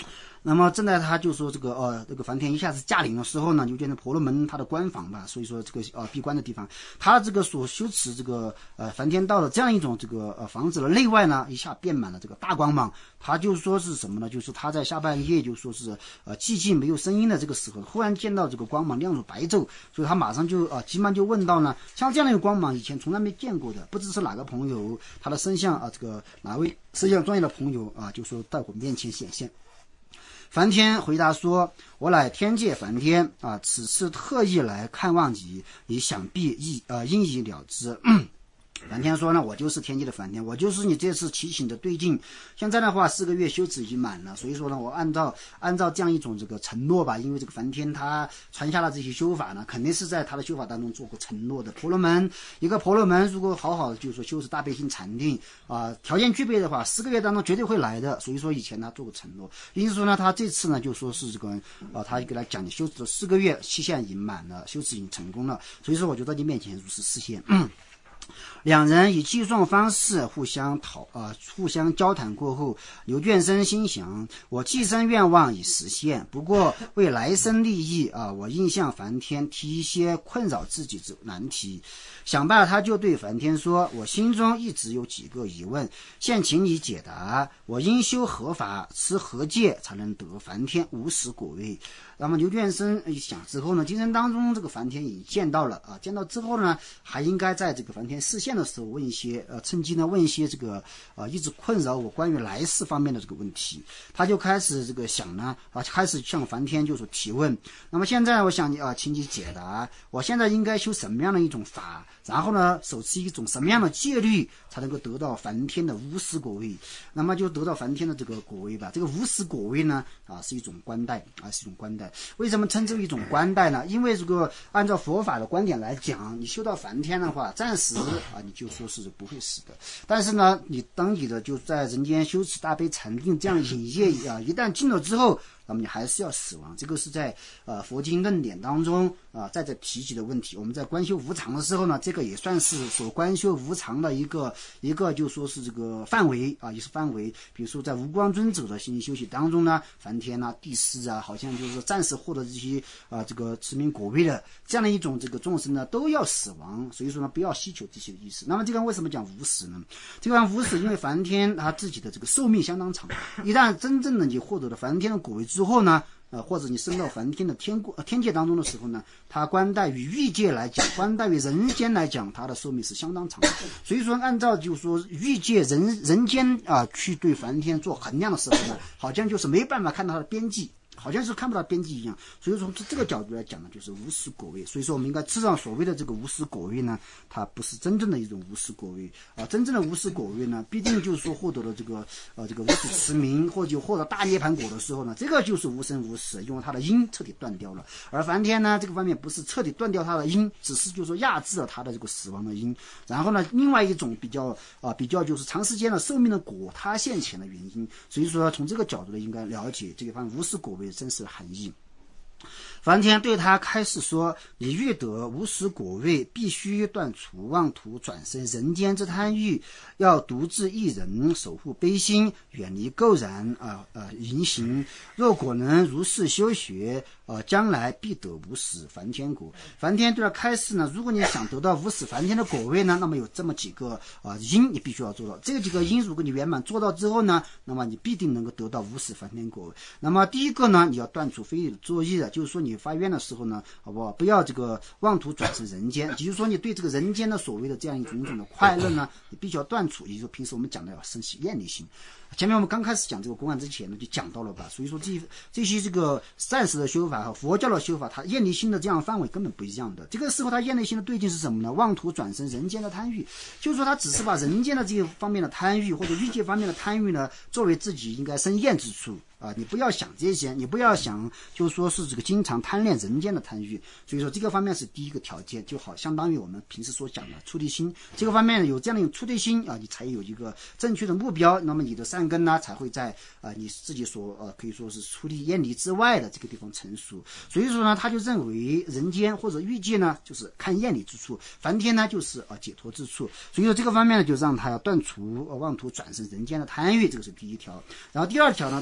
那么正在他就说这个梵天一下子驾临的时候呢，就变成婆罗门他的官房吧，所以说这个闭关的地方，他这个所修持这个梵天道的这样一种这个房子的内外呢，一下变满了这个大光芒。他就说是什么呢？就是他在下半夜就说是寂静没有声音的这个时候，忽然见到这个光芒亮如白昼，所以他马上就急忙就问到呢，像这样的一个光芒以前从来没见过的，不知是哪个朋友他的身相这个哪位身相专业的朋友就说在我面前显现。梵天回答说：“我乃天界梵天此次特意来看望你，你想必应已了之。”梵天说呢，我就是天界的梵天，我就是你这次提醒的对境。现在的话4个月修持已经满了，所以说呢，我按照这样一种这个承诺吧，因为这个梵天他传下了这些修法呢，肯定是在他的修法当中做过承诺的。一个婆罗门如果好好的就是说修持大悲心禅定条件具备的话，4个月当中绝对会来的。所以说以前他做过承诺，因此说呢，他这次呢就说是这个他给他讲，你修持了4个月，期限已经满了，修持已经成功了，所以说我就在你面前如实示现。两人以计算方式互相交谈过后，刘卷生心想：我既生愿望已实现，不过为来生利益我应向梵天提一些困扰自己之难题。想罢，他就对梵天说：我心中一直有几个疑问，现请你解答。我应修何法，持何戒才能得梵天无始果位？那么刘卷生一想之后呢，精神当中这个梵天已经见到了见到之后呢，还应该在这个梵天示现的时候问一些趁机呢问一些这个一直困扰我关于来世方面的这个问题。他就开始这个想呢开始向梵天就是提问。那么现在我想请你解答，我现在应该修什么样的一种法，然后呢手持一种什么样的戒律才能够得到梵天的无始果位？那么就得到梵天的这个果位吧。这个无始果位呢是一种官带是一种官带。为什么称之为一种官带呢？因为这个按照佛法的观点来讲，你修到梵天的话，暂时你就说是不会死的。但是呢，当你的就在人间修持大悲禅定这样引业一旦尽了之后，那么你还是要死亡。这个是在佛经论点当中在这提及的问题。我们在观修无常的时候呢，这个也算是所观修无常的一个就说是这个范围也是范围。比如说在无光尊者的心修习当中呢，梵天帝释好像就是暂时获得这些这个持名果位的这样的一种这个众生呢，都要死亡。所以说呢，不要希求这些的意思。那么这个为什么讲无始呢？这个无始，因为梵天他自己的这个寿命相当长，一旦真正的你获得了梵天的果位之后呢，或者你升到梵天的天界当中的时候呢，它观待于欲界来讲，观待于人间来讲，它的寿命是相当长的。所以说按照就是说欲界人间去对梵天做衡量的时候呢，好像就是没办法看到它的边际，好像是看不到边际一样。所以从这个角度来讲呢，就是无始果位。所以说我们应该知道所谓的这个无始果位呢，它不是真正的一种无始果位真正的无始果位呢，必定就是说获得了这个无始持名，或者获得大涅槃果的时候呢，这个就是无生无死，因为它的因彻底断掉了。而梵天呢，这个方面不是彻底断掉它的因，只是就是说压制了它的这个死亡的因。然后呢，另外一种比较就是长时间的寿命的果，它现前的原因。所以说从这个角度呢，应该了解这个方面无始果位真实的含义。梵天对他开示说：你欲得无始果位，必须断除妄图转生人间之贪欲，要独自一人守护悲心，远离垢染淫行。若果能如是修学将来必得无始梵天果。梵天对他开示呢，如果你想得到无始梵天的果位呢，那么有这么几个因你必须要做到。这几个因如果你圆满做到之后呢，那么你必定能够得到无始梵天果位。那么第一个呢，你要断除非理的作意就是说你发愿的时候呢，不要这个妄图转生人间，也就是说你对这个人间的所谓的这样一种种的快乐呢，你必须要断除。也就是说平时我们讲的要生起厌离心。前面我们刚开始讲这个公案之前呢，就讲到了吧。所以说这些这个暂时的修法和佛教的修法，它厌离心的这样范围根本不一样的。这个时候它厌离心的对境是什么呢？妄图转生人间的贪欲，就是说它只是把人间的这些方面的贪欲或者欲界方面的贪欲呢，作为自己应该生厌之处你不要想这些，你不要想就是说是这个经常贪恋人间的贪欲。所以说这个方面是第一个条件，就好相当于我们平时所讲的出离心。这个方面有这样的出离心你才有一个正确的目标，那么你的善根呢才会在你自己所可以说是出离厌离之外的这个地方成熟。所以说呢，他就认为人间或者欲界呢就是看厌离之处，梵天呢就是解脱之处。所以说这个方面呢，就让他要断除妄图转生人间的贪欲，这个是第一条。然后第二条呢，独自一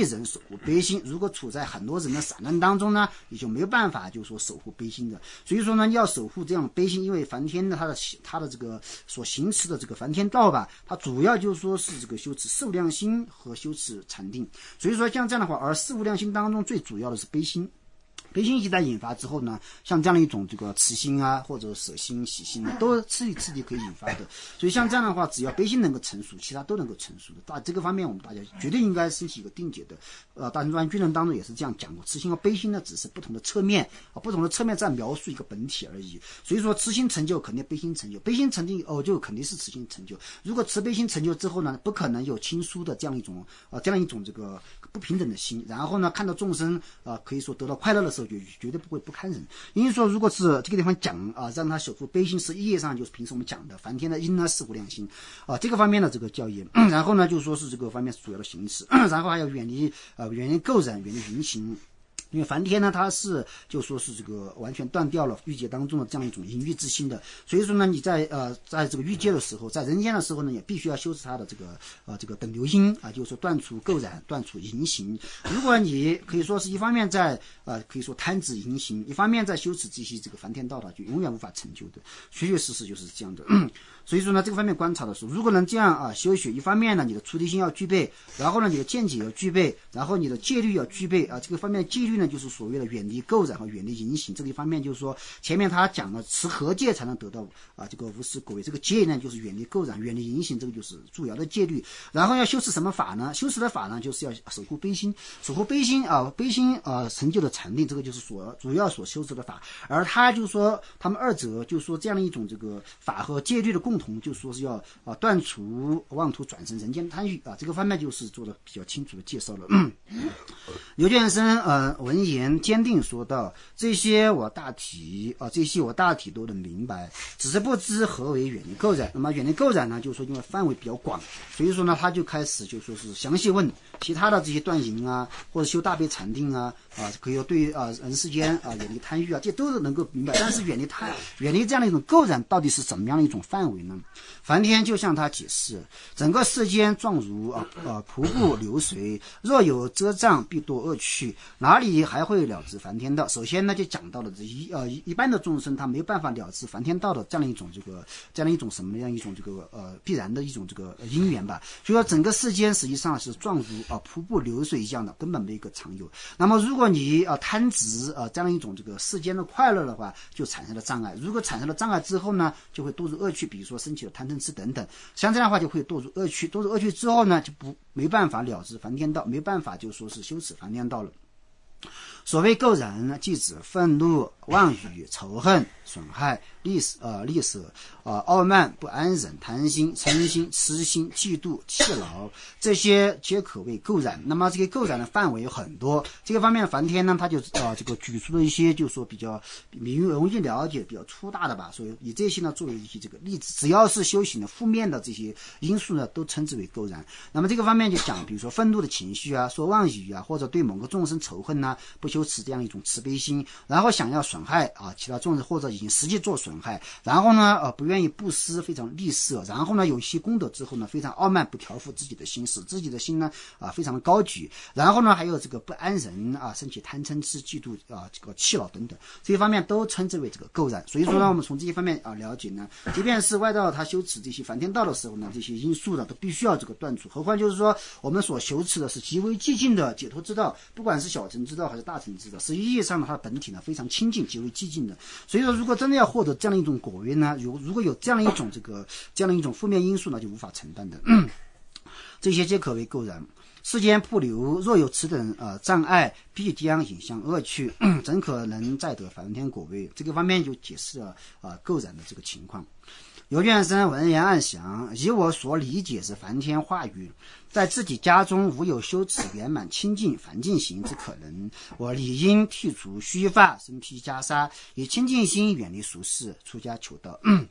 人守护悲心。如果处在很多人的散乱当中呢，你就没有办法就是说守护悲心的。所以说呢，要守护这样悲心，因为梵天呢他的这个所行持的这个梵天道吧，它主要就是说是这个修持四无量心和修持禅定。所以说像这样的话，而四无量心当中最主要的是悲心。悲心一旦引发之后呢，像这样的一种这个慈心啊，或者舍心、喜心呢，都次第可以引发的。所以像这样的话，只要悲心能够成熟，其他都能够成熟的。这个方面，我们大家绝对应该升起一个定解的。大乘专军人当中也是这样讲过，慈心和悲心呢，只是不同的侧面啊，不同的侧面在描述一个本体而已。所以说，慈心成就肯定悲心成就，悲心成就就肯定是慈心成就。如果慈悲心成就之后呢，不可能有亲疏的这样一种这个不平等的心。然后呢，看到众生可以说得到快乐的时候，就绝对不会不堪忍。因为说，如果是这个地方讲让他守护悲心，是意义上就是平时我们讲的梵天的因呢四无量心这个方面的这个教义。然后呢，就是说是这个方面是主要的行持，然后还要远离垢染，远离淫行。因为梵天呢，他是就说是这个完全断掉了欲界当中的这样一种淫欲之心的，所以说呢，你在这个欲界的时候，在人间的时候呢，也必须要修持他的这个等流心就是说断除垢染，断除淫行。如果你可以说是一方面在可以说贪执淫行，一方面在修持这些这个梵天道的，就永远无法成就的，确确实实就是这样的。所以说呢，这个方面观察的时候，如果能这样修学，一方面呢，你的出离心要具备，然后呢，你的见解要具备，然后你的戒律要具备这个方面的戒律呢，就是所谓的远离垢染和远离淫行。这个一方面就是说，前面他讲了持和戒才能得到这个无始果位，这个戒呢就是远离垢染，远离淫行，这个就是主要的戒律。然后要修持什么法呢？修持的法呢，就是要守护悲心，守护悲心悲心成就的禅定，这个就是主要所修持的法。而他就说他们二者就说这样的一种这个法和戒律的共同，就说是要断除妄图转生人间贪欲这个方面就是做的比较清楚的介绍了。刘卷生闻言坚定说道：这些我大体都能明白，只是不知何为远离垢染。那么远离垢染呢，就是说因为范围比较广，所以说呢他就开始就说是详细问其他的这些断淫或者修大悲禅定可以对人世间远离贪欲这都能够明白。但是远离这样的一种垢染到底是怎么样的一种范围呢？梵天就向他解释，整个世间状如瀑布流水，若有遮障必堕恶趣，哪里还会了知梵天道？首先呢就讲到了一般的众生他没有办法了知梵天道的这样的一种什么样一种这个必然的一种这个因缘吧。所以说整个世间实际上是状如瀑布流水一样的，根本没有一个常有。那么如果你贪执这样一种这个世间的快乐的话，就产生了障碍。如果产生了障碍之后呢，就会堕入恶趣，比如说升起了贪嗔痴等等，像这样的话就会堕入恶趣。堕入恶趣之后呢，就没办法了知梵天道，没办法就说是修持梵天道了。所谓垢染，即指愤怒、妄语、仇恨、损害、利舍、傲慢、不安忍、贪心、嗔心、痴心、嫉妒、气劳，这些皆可谓垢染。那么这个垢染的范围有很多，这个方面梵天呢，他就这个举出了一些就是说比较容易了解、比较粗大的吧，所以以这些呢作为一些这个例子，只要是修行的负面的这些因素呢，都称之为垢染。那么这个方面就讲，比如说愤怒的情绪说妄语或者对某个众生仇恨不修持这样一种慈悲心，然后想要损害其他众生，或者已经实际做损害，然后呢不愿意布施，非常吝啬，然后呢有一些功德之后呢，非常傲慢，不调伏自己的心，使自己的心呢非常的高举，然后呢还有这个不安忍升起贪嗔痴、嫉妒这个气恼等等，这些方面都称之为这个垢染。所以说呢，我们从这些方面了解呢，即便是外道他修持这些梵天道的时候呢，这些因素呢都必须要这个断除，何况就是说我们所修持的是极为寂静的解脱之道，不管是小乘之道还是大乘之道，实际意义上呢它的本体呢非常清净，极为寂静的。所以说如果真的要获得这样的一种果位呢，如果有这样的一种负面因素呢，就无法承担的。这些皆可谓垢染。世间瀑流，若有此等障碍，必将引向恶趣，怎可能再得梵天果位？这个方面就解释了垢染的这个情况。刘卷生闻言暗想，以我所理解之梵天话语，在自己家中无有修持圆满清净梵净行之可能，我理应剔除须发，身披袈裟，以清净心远离俗世，出家求道。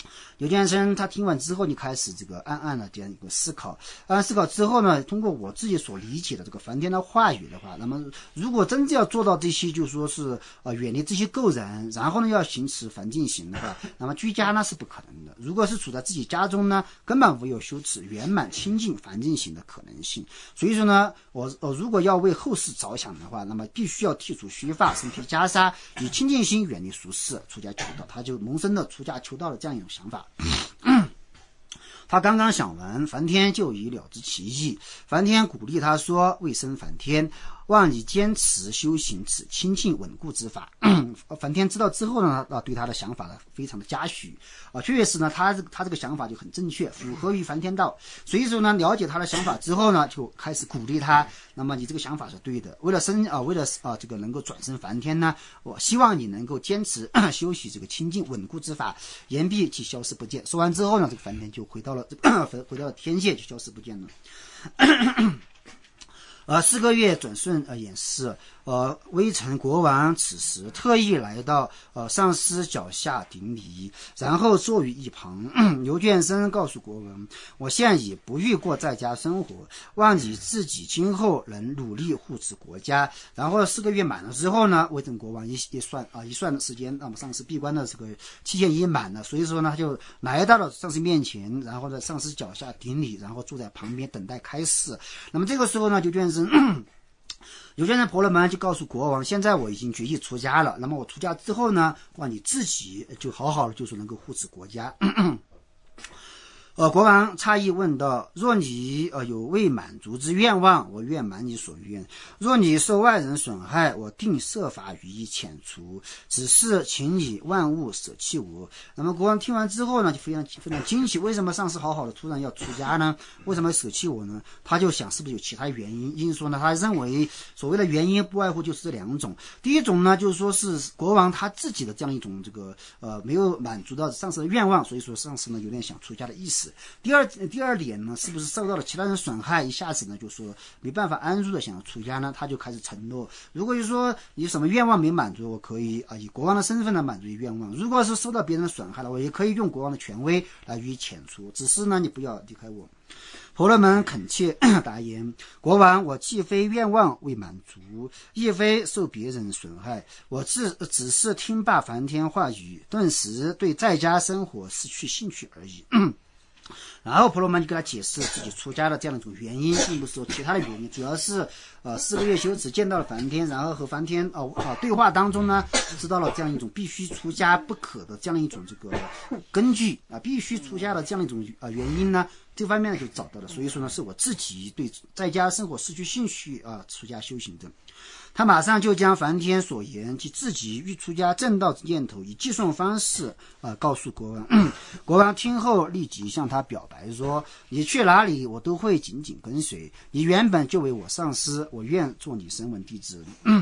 刘建生他听完之后，你开始这个暗暗的这样一个思考，思考之后呢，通过我自己所理解的这个梵天的话语的话，那么如果真正要做到这些，就说是远离这些垢染，然后呢要行持梵净行的话，那么居家呢是不可能的。如果是处在自己家中呢，根本没有修持圆满清净梵净行的可能性。所以说呢，我如果要为后世着想的话，那么必须要剔除须发，身披袈裟，以清净心远离俗世，出家求道。他就萌生了出家求道的这样一种想法。他刚刚想完，梵天就已了知其意。梵天鼓励他说：“未生梵天，望你坚持修行此清净稳固之法。”梵天知道之后呢，对他的想法呢非常的嘉许确实呢，他这个想法就很正确，符合于梵天道。所以说呢，了解他的想法之后呢，就开始鼓励他。那么你这个想法是对的，为了这个能够转生梵天呢，我希望你能够坚持修习这个清净稳固之法，言必即消失不见。说完之后呢，这个梵天就回到了天界，就消失不见了。4个月转瞬演示，微臣国王此时特意来到上师脚下顶礼，然后坐于一旁。刘卷生告诉国王：“我现已不欲过在家生活，望你自己今后能努力护持国家。”然后4个月满了之后呢，微臣国王一算的时间，那么上师闭关的这个期限已满了，所以说呢，他就来到了上师面前，然后在上师脚下顶礼，然后坐在旁边等待开示。那么这个时候呢，有些人婆罗门就告诉国王：“现在我已经决意出家了，那么我出家之后呢，望你自己就好好的，就是能够护持国家。”国王诧异问道：“若你有未满足之愿望，我愿满你所愿；若你受外人损害，我定设法予以遣除。只是请你万物舍弃我。”那么国王听完之后呢，就非常惊奇，为什么上师好好的突然要出家呢？为什么舍弃我呢？他就想是不是有其他原因？因此说呢，他认为所谓的原因不外乎就是这2种。第一种呢，就是说是国王他自己的这样一种这个没有满足到上师的愿望，所以说上师呢有点想出家的意思。第二点呢，是不是受到了其他人损害，一下子呢就说没办法安住的想要出家呢？他就开始承诺，如果就是说你什么愿望没满足，我可以以国王的身份来满足愿望；如果是受到别人的损害了，我也可以用国王的权威来予以遣除。只是呢，你不要离开我。婆罗门恳切答言：“国王，我既非愿望未满足，亦非受别人损害，我只是听罢梵天话语，顿时对在家生活失去兴趣而已。”然后婆罗门就给他解释自己出家的这样一种原因，并不是说其他的原因，主要是4个月修持见到了梵天，然后和梵天对话当中呢，知道了这样一种必须出家不可的这样一种这个根据必须出家的这样一种原因呢，这方面呢就找到了。所以说呢，是我自己对在家生活失去兴趣出家修行的。他马上就将梵天所言及自己欲出家正道之念头以寄送方式告诉国王。国王听后立即向他表白说：“你去哪里我都会紧紧跟随，你原本就为我上师，我愿做你声闻弟子。”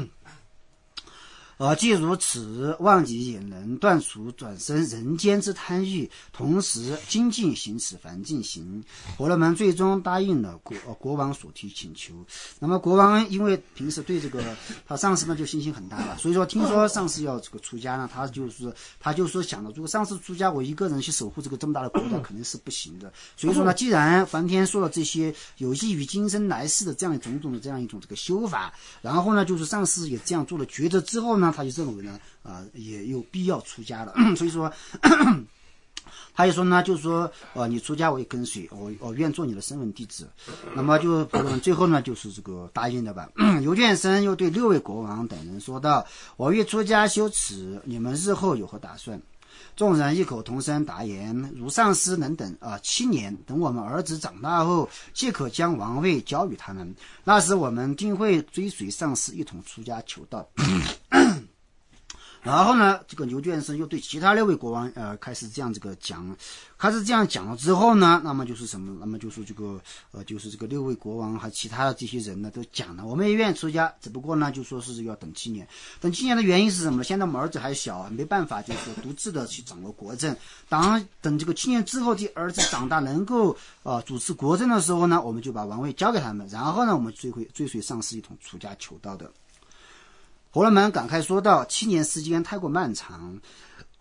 既如此，望你也能断除转生人间之贪欲，同时精进行持梵净行。婆罗门最终答应了国王所提请求。那么国王因为平时对这个他上司呢就信心很大了，所以说听说上司要这个出家呢，他就说想了，如果上司出家，我一个人去守护这么大的国家肯定是不行的。所以说呢，既然梵天说了这些有益于今生来世的这样种种的这样一种这个修法，然后呢就是上司也这样做了抉择之后呢，他就认为呢也有必要出家了。所以说他也说呢，就是说你出家我也跟随，我愿做你的声闻弟子。那么就最后呢就是这个答应了吧。刘卷生又对6位国王等人说道：“我欲出家修持，你们日后有何打算？”众人异口同声答言：“如上师能等7年，等我们儿子长大后，即可将王位交予他们。那时我们定会追随上师一同出家求道。”然后呢，这个刘卷生又对其他6位国王开始这样讲，开始这样讲了之后呢，那么就是什么？那么就是这个就是这个6位国王还其他的这些人呢都讲了，我们也愿意出家，只不过呢就说是要等7年。等7年的原因是什么呢？现在我们儿子还小，没办法就是说独自的去掌握国政。等这个7年之后，这儿子长大能够主持国政的时候呢，我们就把王位交给他们，然后呢我们追随上师一同出家求道的。婆罗门感慨说道：“7年时间太过漫长，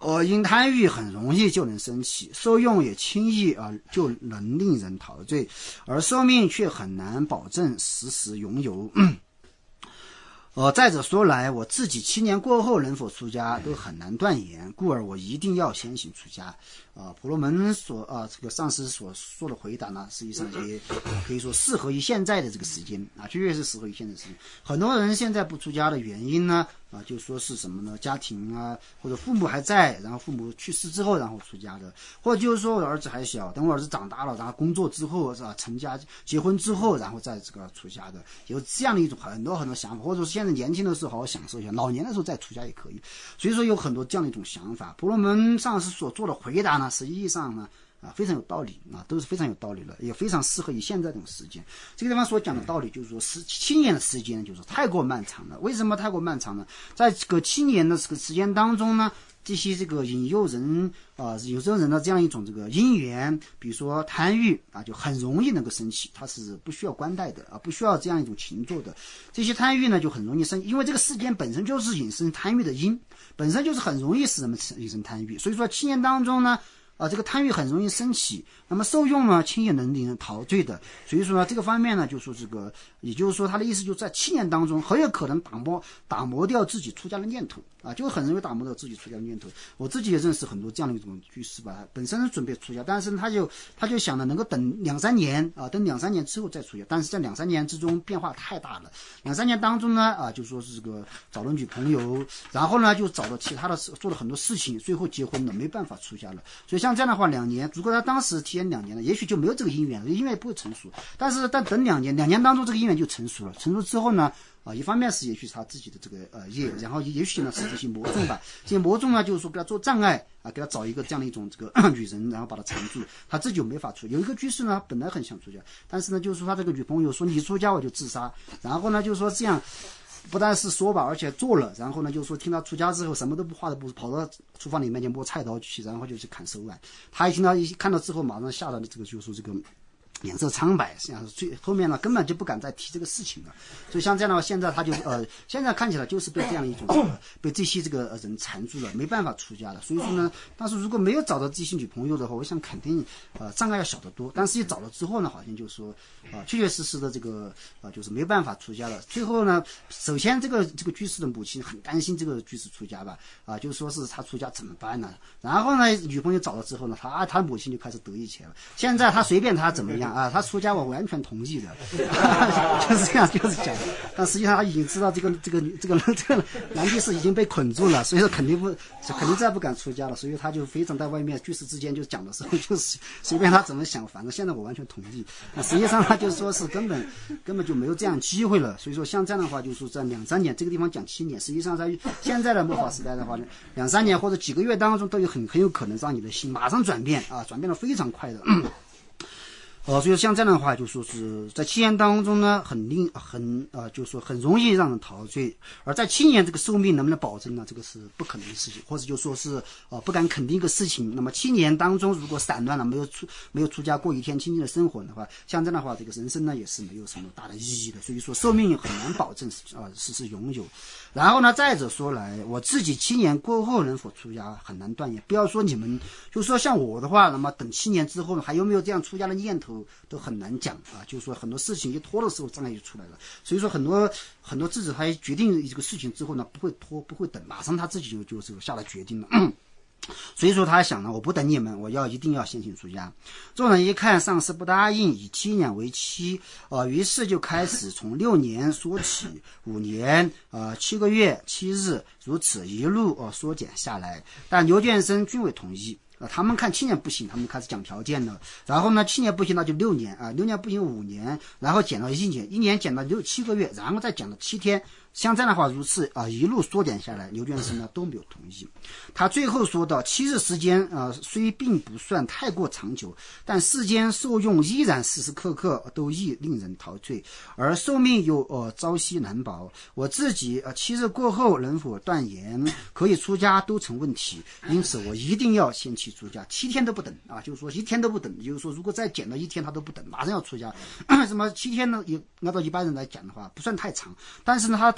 因贪欲很容易就能生起，受用也轻易就能令人陶醉，而寿命却很难保证时时拥有。再者说来，我自己7年过后能否出家都很难断言，故而我一定要先行出家。婆罗门这个上师所说的回答呢，实际上也可以说适合于现在的这个时间确实是适合于现在的时间。很多人现在不出家的原因呢，就说是什么呢？家庭或者父母还在，然后父母去世之后，然后出家的，或者就是说我的儿子还小，等我儿子长大了，然后工作之后成家结婚之后，然后再这个出家的，有这样的一种很多想法，或者说现在年轻的时候好好享受一下，老年的时候再出家也可以。所以说有很多这样的一种想法。婆罗门上师所做的回答呢，实际上呢非常有道理都是非常有道理的，也非常适合于现在这种时间。这个地方所讲的道理就是说7年的时间就是太过漫长了。为什么太过漫长呢？在这个7年的这个时间当中呢，这些这个引诱人的这样一种这个因缘，比如说贪欲就很容易能够升起，它是不需要关带的不需要这样一种情作的。这些贪欲呢就很容易生，因为这个世间本身就是引生贪欲的因，本身就是很容易使人们引生贪欲，所以说7年当中呢这个贪欲很容易升起，那么受用呢轻易能令人陶醉的。所以说呢这个方面呢就说这个，也就是说他的意思就是在7年当中很有可能打磨掉自己出家的念头就很容易打磨掉自己出家的念头。我自己也认识很多这样的一种居士吧，本身是准备出家，但是他就想着能够等2-3年等2-3年之后再出家，但是在2-3年之中变化太大了。2-3年当中呢就说是这个找了女朋友，然后呢就找了其他的做了很多事情，最后结婚了，没办法出家了。所以像这样的话2年，如果他当时提前2年了，也许就没有这个因缘了，因缘不会成熟。但等2年当中这个因缘就成熟了，成熟之后呢一方面是也许是他自己的这个业，然后也许呢是这些魔众吧，这些魔众呢就是说给他做障碍给他找一个这样的一种这个女人，然后把他缠住，他自己就没法出。有一个居士呢本来很想出家，但是呢就是说他这个女朋友说你出家我就自杀，然后呢就是说这样不但是说吧，而且做了，然后呢就说听他出家之后什么都不画的不跑到厨房里面去摸菜刀去，然后就去砍手腕。他一看到之后马上吓得这个就是说这个脸色苍白，最后面呢根本就不敢再提这个事情了。所以像这样的话，现在他就现在看起来就是被这样一种被这些这个人缠住了，没办法出家了。所以说呢，但是如果没有找到这些女朋友的话，我想肯定障碍要小得多。但是一找了之后呢，好像就是说确确实实的这个就是没办法出家了。最后呢，首先这个居士的母亲很担心这个居士出家吧就是说是他出家怎么办呢？然后呢，女朋友找了之后呢，他母亲就开始得意起来了。现在他随便他怎么样他出家我完全同意的就是这样就是讲。但实际上他已经知道这个男居士已经被捆住了，所以说肯定再不敢出家了。所以他就非常在外面居士之间就讲的时候就是随便他怎么想，反正现在我完全同意。那实际上他就说是根本就没有这样机会了。所以说像这样的话，就是说在2-3年，这个地方讲7年，实际上在现在的末法时代的话2-3年或者几个月当中都很有可能让你的心马上转变转变得非常快的所以像这样的话，就说是在7年当中呢，就是说很容易让人陶醉。而在7年这个寿命能不能保证呢？这个是不可能的事情，或者就说是不敢肯定一个事情。那么7年当中，如果散乱了，没有出家过一天清净的生活的话，像这样的话，这个人生呢也是没有什么大的意义的。所以说寿命很难保证是拥有。然后呢，再者说来，我自己7年过后能否出家很难断言。不要说你们，就是说像我的话，那么等7年之后呢，还有没有这样出家的念头都很难讲就是说很多事情一拖的时候障碍就出来了。所以说很多智者他决定这个事情之后呢，不会拖不会等，马上他自己就下了决定了所以说他想呢，我不等你们，我一定要先行出家。众人一看上师不答应，以7年为期于是就开始从6年说起，5年7个月7日，如此一路缩减下来。但牛眷生均未同意他们看7年不行，他们开始讲条件了。然后呢，7年不行，那就6年6年不行5年，然后减到1年，1年减到7个月，然后再减到7天。像这样的话，如此一路缩减下来，牛眷生呢都没有同意。他最后说到，7日时间虽并不算太过长久，但世间受用依然时时刻刻都易令人陶醉，而寿命又朝夕难保。我自己7日过后能否断言可以出家都成问题，因此我一定要先去出家，7天都不等就是说1天都不等，就是说如果再减到1天他都不等，马上要出家。什么7天呢？也按照一般人来讲的话不算太长，但是呢他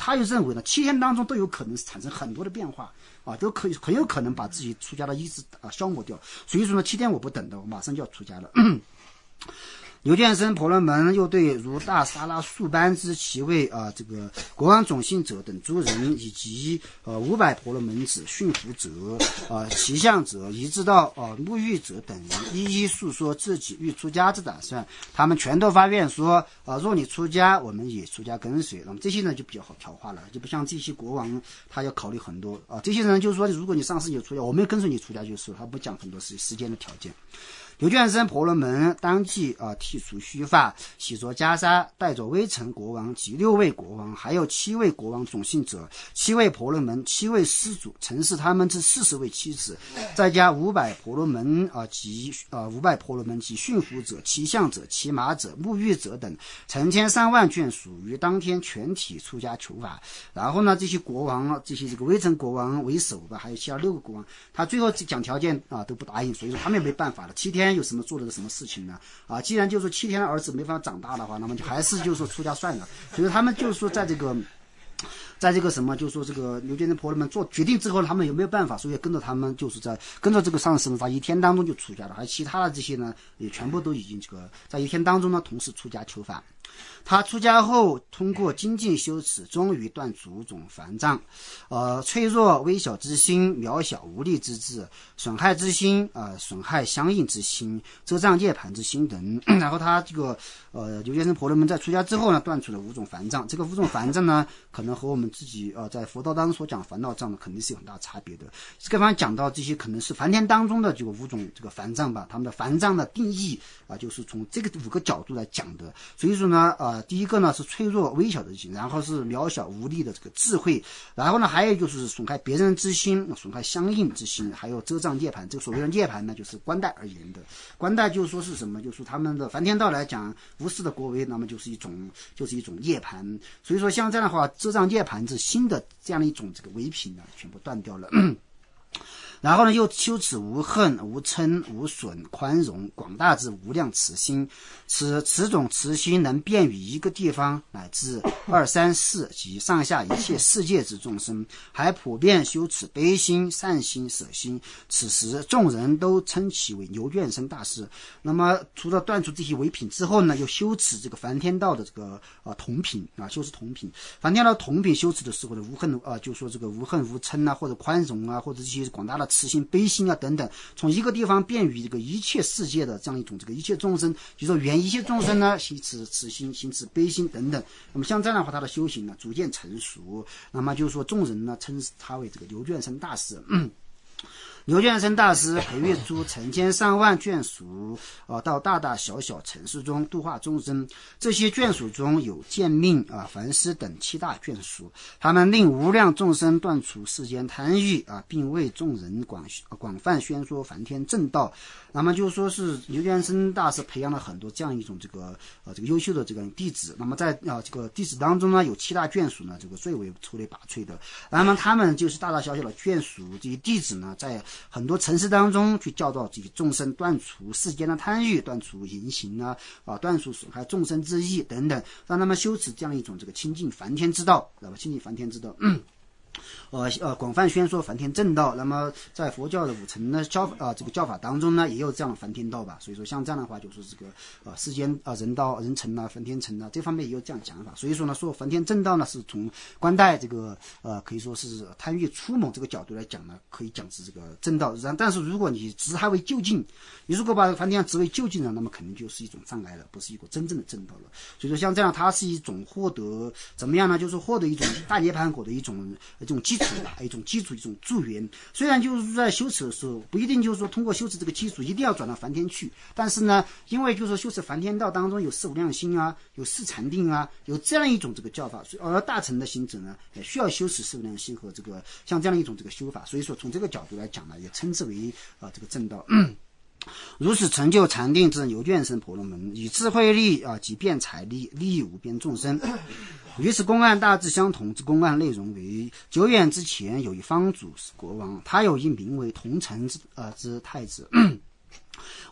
他就认为呢，7天当中都有可能产生很多的变化啊，都很有可能把自己出家的意志消磨掉。所以说呢，7天我不等的，我马上就要出家了。刘建生婆罗门又对如大沙拉数班之其为这个国王种姓者等诸人，以及500婆罗门子、驯服者、骑象者、移至到沐浴者等人，一一述说自己欲出家之打算。他们全都发愿说若你出家，我们也出家跟随。那么这些呢就比较好调化了，就不像这些国王他要考虑很多这些人就是说，如果你上世你出家，我们跟随你出家就是了，他不讲很多时间的条件。刘卷生婆罗门当即剃除须发，洗着袈裟，带着微臣国王及6位国王，还有7位国王种姓者、7位婆罗门、7位施主，曾是他们之40位妻子，再加500婆罗门及500婆罗门及驯服者、骑象者、骑马者、沐浴者等，成千上万眷属，于当天全体出家求法。然后呢，这些国王这些这个微臣国王为首吧，还有其他6个国王，他最后讲条件都不答应，所以说他们也没办法了。7天有什么做了什么事情呢？既然就是说7天的儿子没法长大的话，那么就还是就是说出家算了。所以他们就是说在这个什么，就是说这个刘建生婆罗门做决定之后，他们有没有办法？所以跟着他们就是跟着这个上师在1天当中就出家了，而其他的这些呢，也全部都已经在1天当中呢同时出家求法。他出家后，通过精进修持，终于断除种烦障，脆弱微小之心，渺小无力之智，损害之心，损害相应之心，遮障涅槃之心等。然后他这个刘建生婆罗门在出家之后呢，断除了5种烦障。这个5种烦障呢，可能和我们自己在佛道当中所讲烦恼障呢，肯定是有很大差别的。这个地方讲到这些可能是梵天当中的这个5种这个烦障吧，他们的烦障的定义就是从这个5个角度来讲的。所以说呢，第一个呢是脆弱微小的心，然后是渺小无力的这个智慧，然后呢还有就是损害别人之心，损害相应之心，还有遮障涅槃。这个所谓的涅槃呢，就是观待而言的。观待就是说是什么？就是说他们的梵天道来讲，无私的国威，那么就是一种涅槃。所以说像这样的话，遮障涅槃之心的这样的一种这个唯品呢，全部断掉了。然后呢，又修持无恨、无嗔、无损、宽容、广大之无量慈心。此种慈心能遍于一个地方乃至2、3、4及上下一切世界之众生，还普遍修持悲心、善心、舍心。此时众人都称其为牛卷生大师。那么除了断除这些唯品之后呢，又修持这个梵天道的这个同品修持同品。梵天道同品修持的时候的无恨就说这个无恨无嗔或者宽容或者这些广大的慈心、悲心等等，从一个地方遍于这个一切世界的这样一种这个一切众生，就说缘一切众生呢，行持慈心、行持悲心等等。那么像这样的话，他的修行呢逐渐成熟，那么就是说众人呢称他为这个牛卷生大师。牛卷生大师培育出成千上万眷属到大大小小城市中度化众生。这些眷属中有见命梵师等7大眷属，他们令无量众生断除世间贪欲并为众人广泛宣说梵天正道。那么就说是牛卷生大师培养了很多这样一种这个优秀的这个弟子。那么在这个弟子当中呢，有7大眷属呢，这个最为出类拔萃的。那么他们就是大大小小的眷属，这些弟子呢，在很多城市当中去教导这个众生断除世间的贪欲，断除淫行断除损害众生之意等等，让他们修持这样一种这个亲近梵天之道，亲近梵天之道。广泛宣说梵天正道。那么在佛教的5层的这个教法当中呢，也有这样的梵天道吧。所以说像这样的话，就是这个世间人道、人成梵天成这方面也有这样讲法。所以说呢，说梵天正道呢，是从观待这个可以说是贪欲粗猛这个角度来讲呢，可以讲是这个正道。但是如果你执它为就近，你如果把梵天执为就近呢，那么肯定就是一种障碍了，不是一个真正的正道了。所以说像这样，它是一种获得怎么样呢？就是获得一种大涅槃果的一种基础吧，一种基础，一种助缘。虽然就是在修持的时候不一定就是说通过修持这个基础一定要转到梵天去，但是呢，因为就是说修持梵天道当中有4无量心有4禅定有这样一种这个教法，而大乘的行者呢，也需要修持4无量心和这个像这样一种这个修法。所以说从这个角度来讲呢，也称之为这个正道。如此成就禅定之牛卷生婆罗门，以智慧力及辩才力，利益无边众生。与此公案大致相同之公案内容为：久远之前有一方主是国王，他有一名为同城之太子。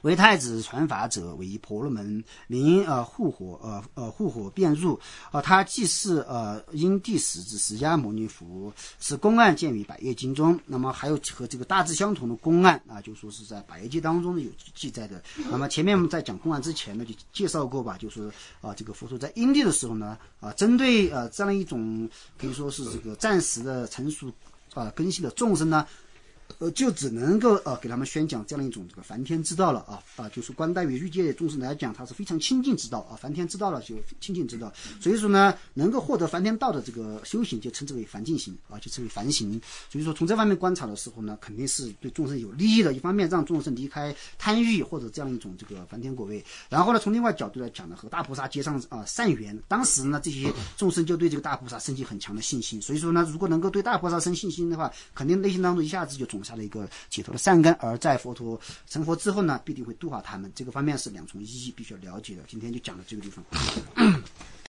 为太子传法者，为婆罗门，名护火遍入。他既是因地始之释迦牟尼佛，是公案见于百业经中。那么还有和这个大致相同的公案啊，就说是在百业经当中有记载的。那么前面我们在讲公案之前呢，就介绍过吧，就是这个佛陀在因地的时候呢，针对这样一种可以说是这个暂时的成熟根系的众生呢。就只能够给他们宣讲这样一种这个梵天之道了就是观待于欲界众生来讲，它是非常亲近之道梵天之道了就亲近之道，所以说呢，能够获得梵天道的这个修行就称之为梵净行就称为梵行。所以说从这方面观察的时候呢，肯定是对众生有利益的，一方面让众生离开贪欲或者这样一种这个梵天果位，然后呢从另外角度来讲呢，和大菩萨结上善缘。当时呢这些众生就对这个大菩萨升起很强的信心，所以说呢如果能够对大菩萨生信心的话，肯定内心当中一下子就种下了一个解脱的善根，而在佛陀成佛之后呢，必定会度化他们。这个方面是两重意义，必须要了解的。今天就讲到这个地方。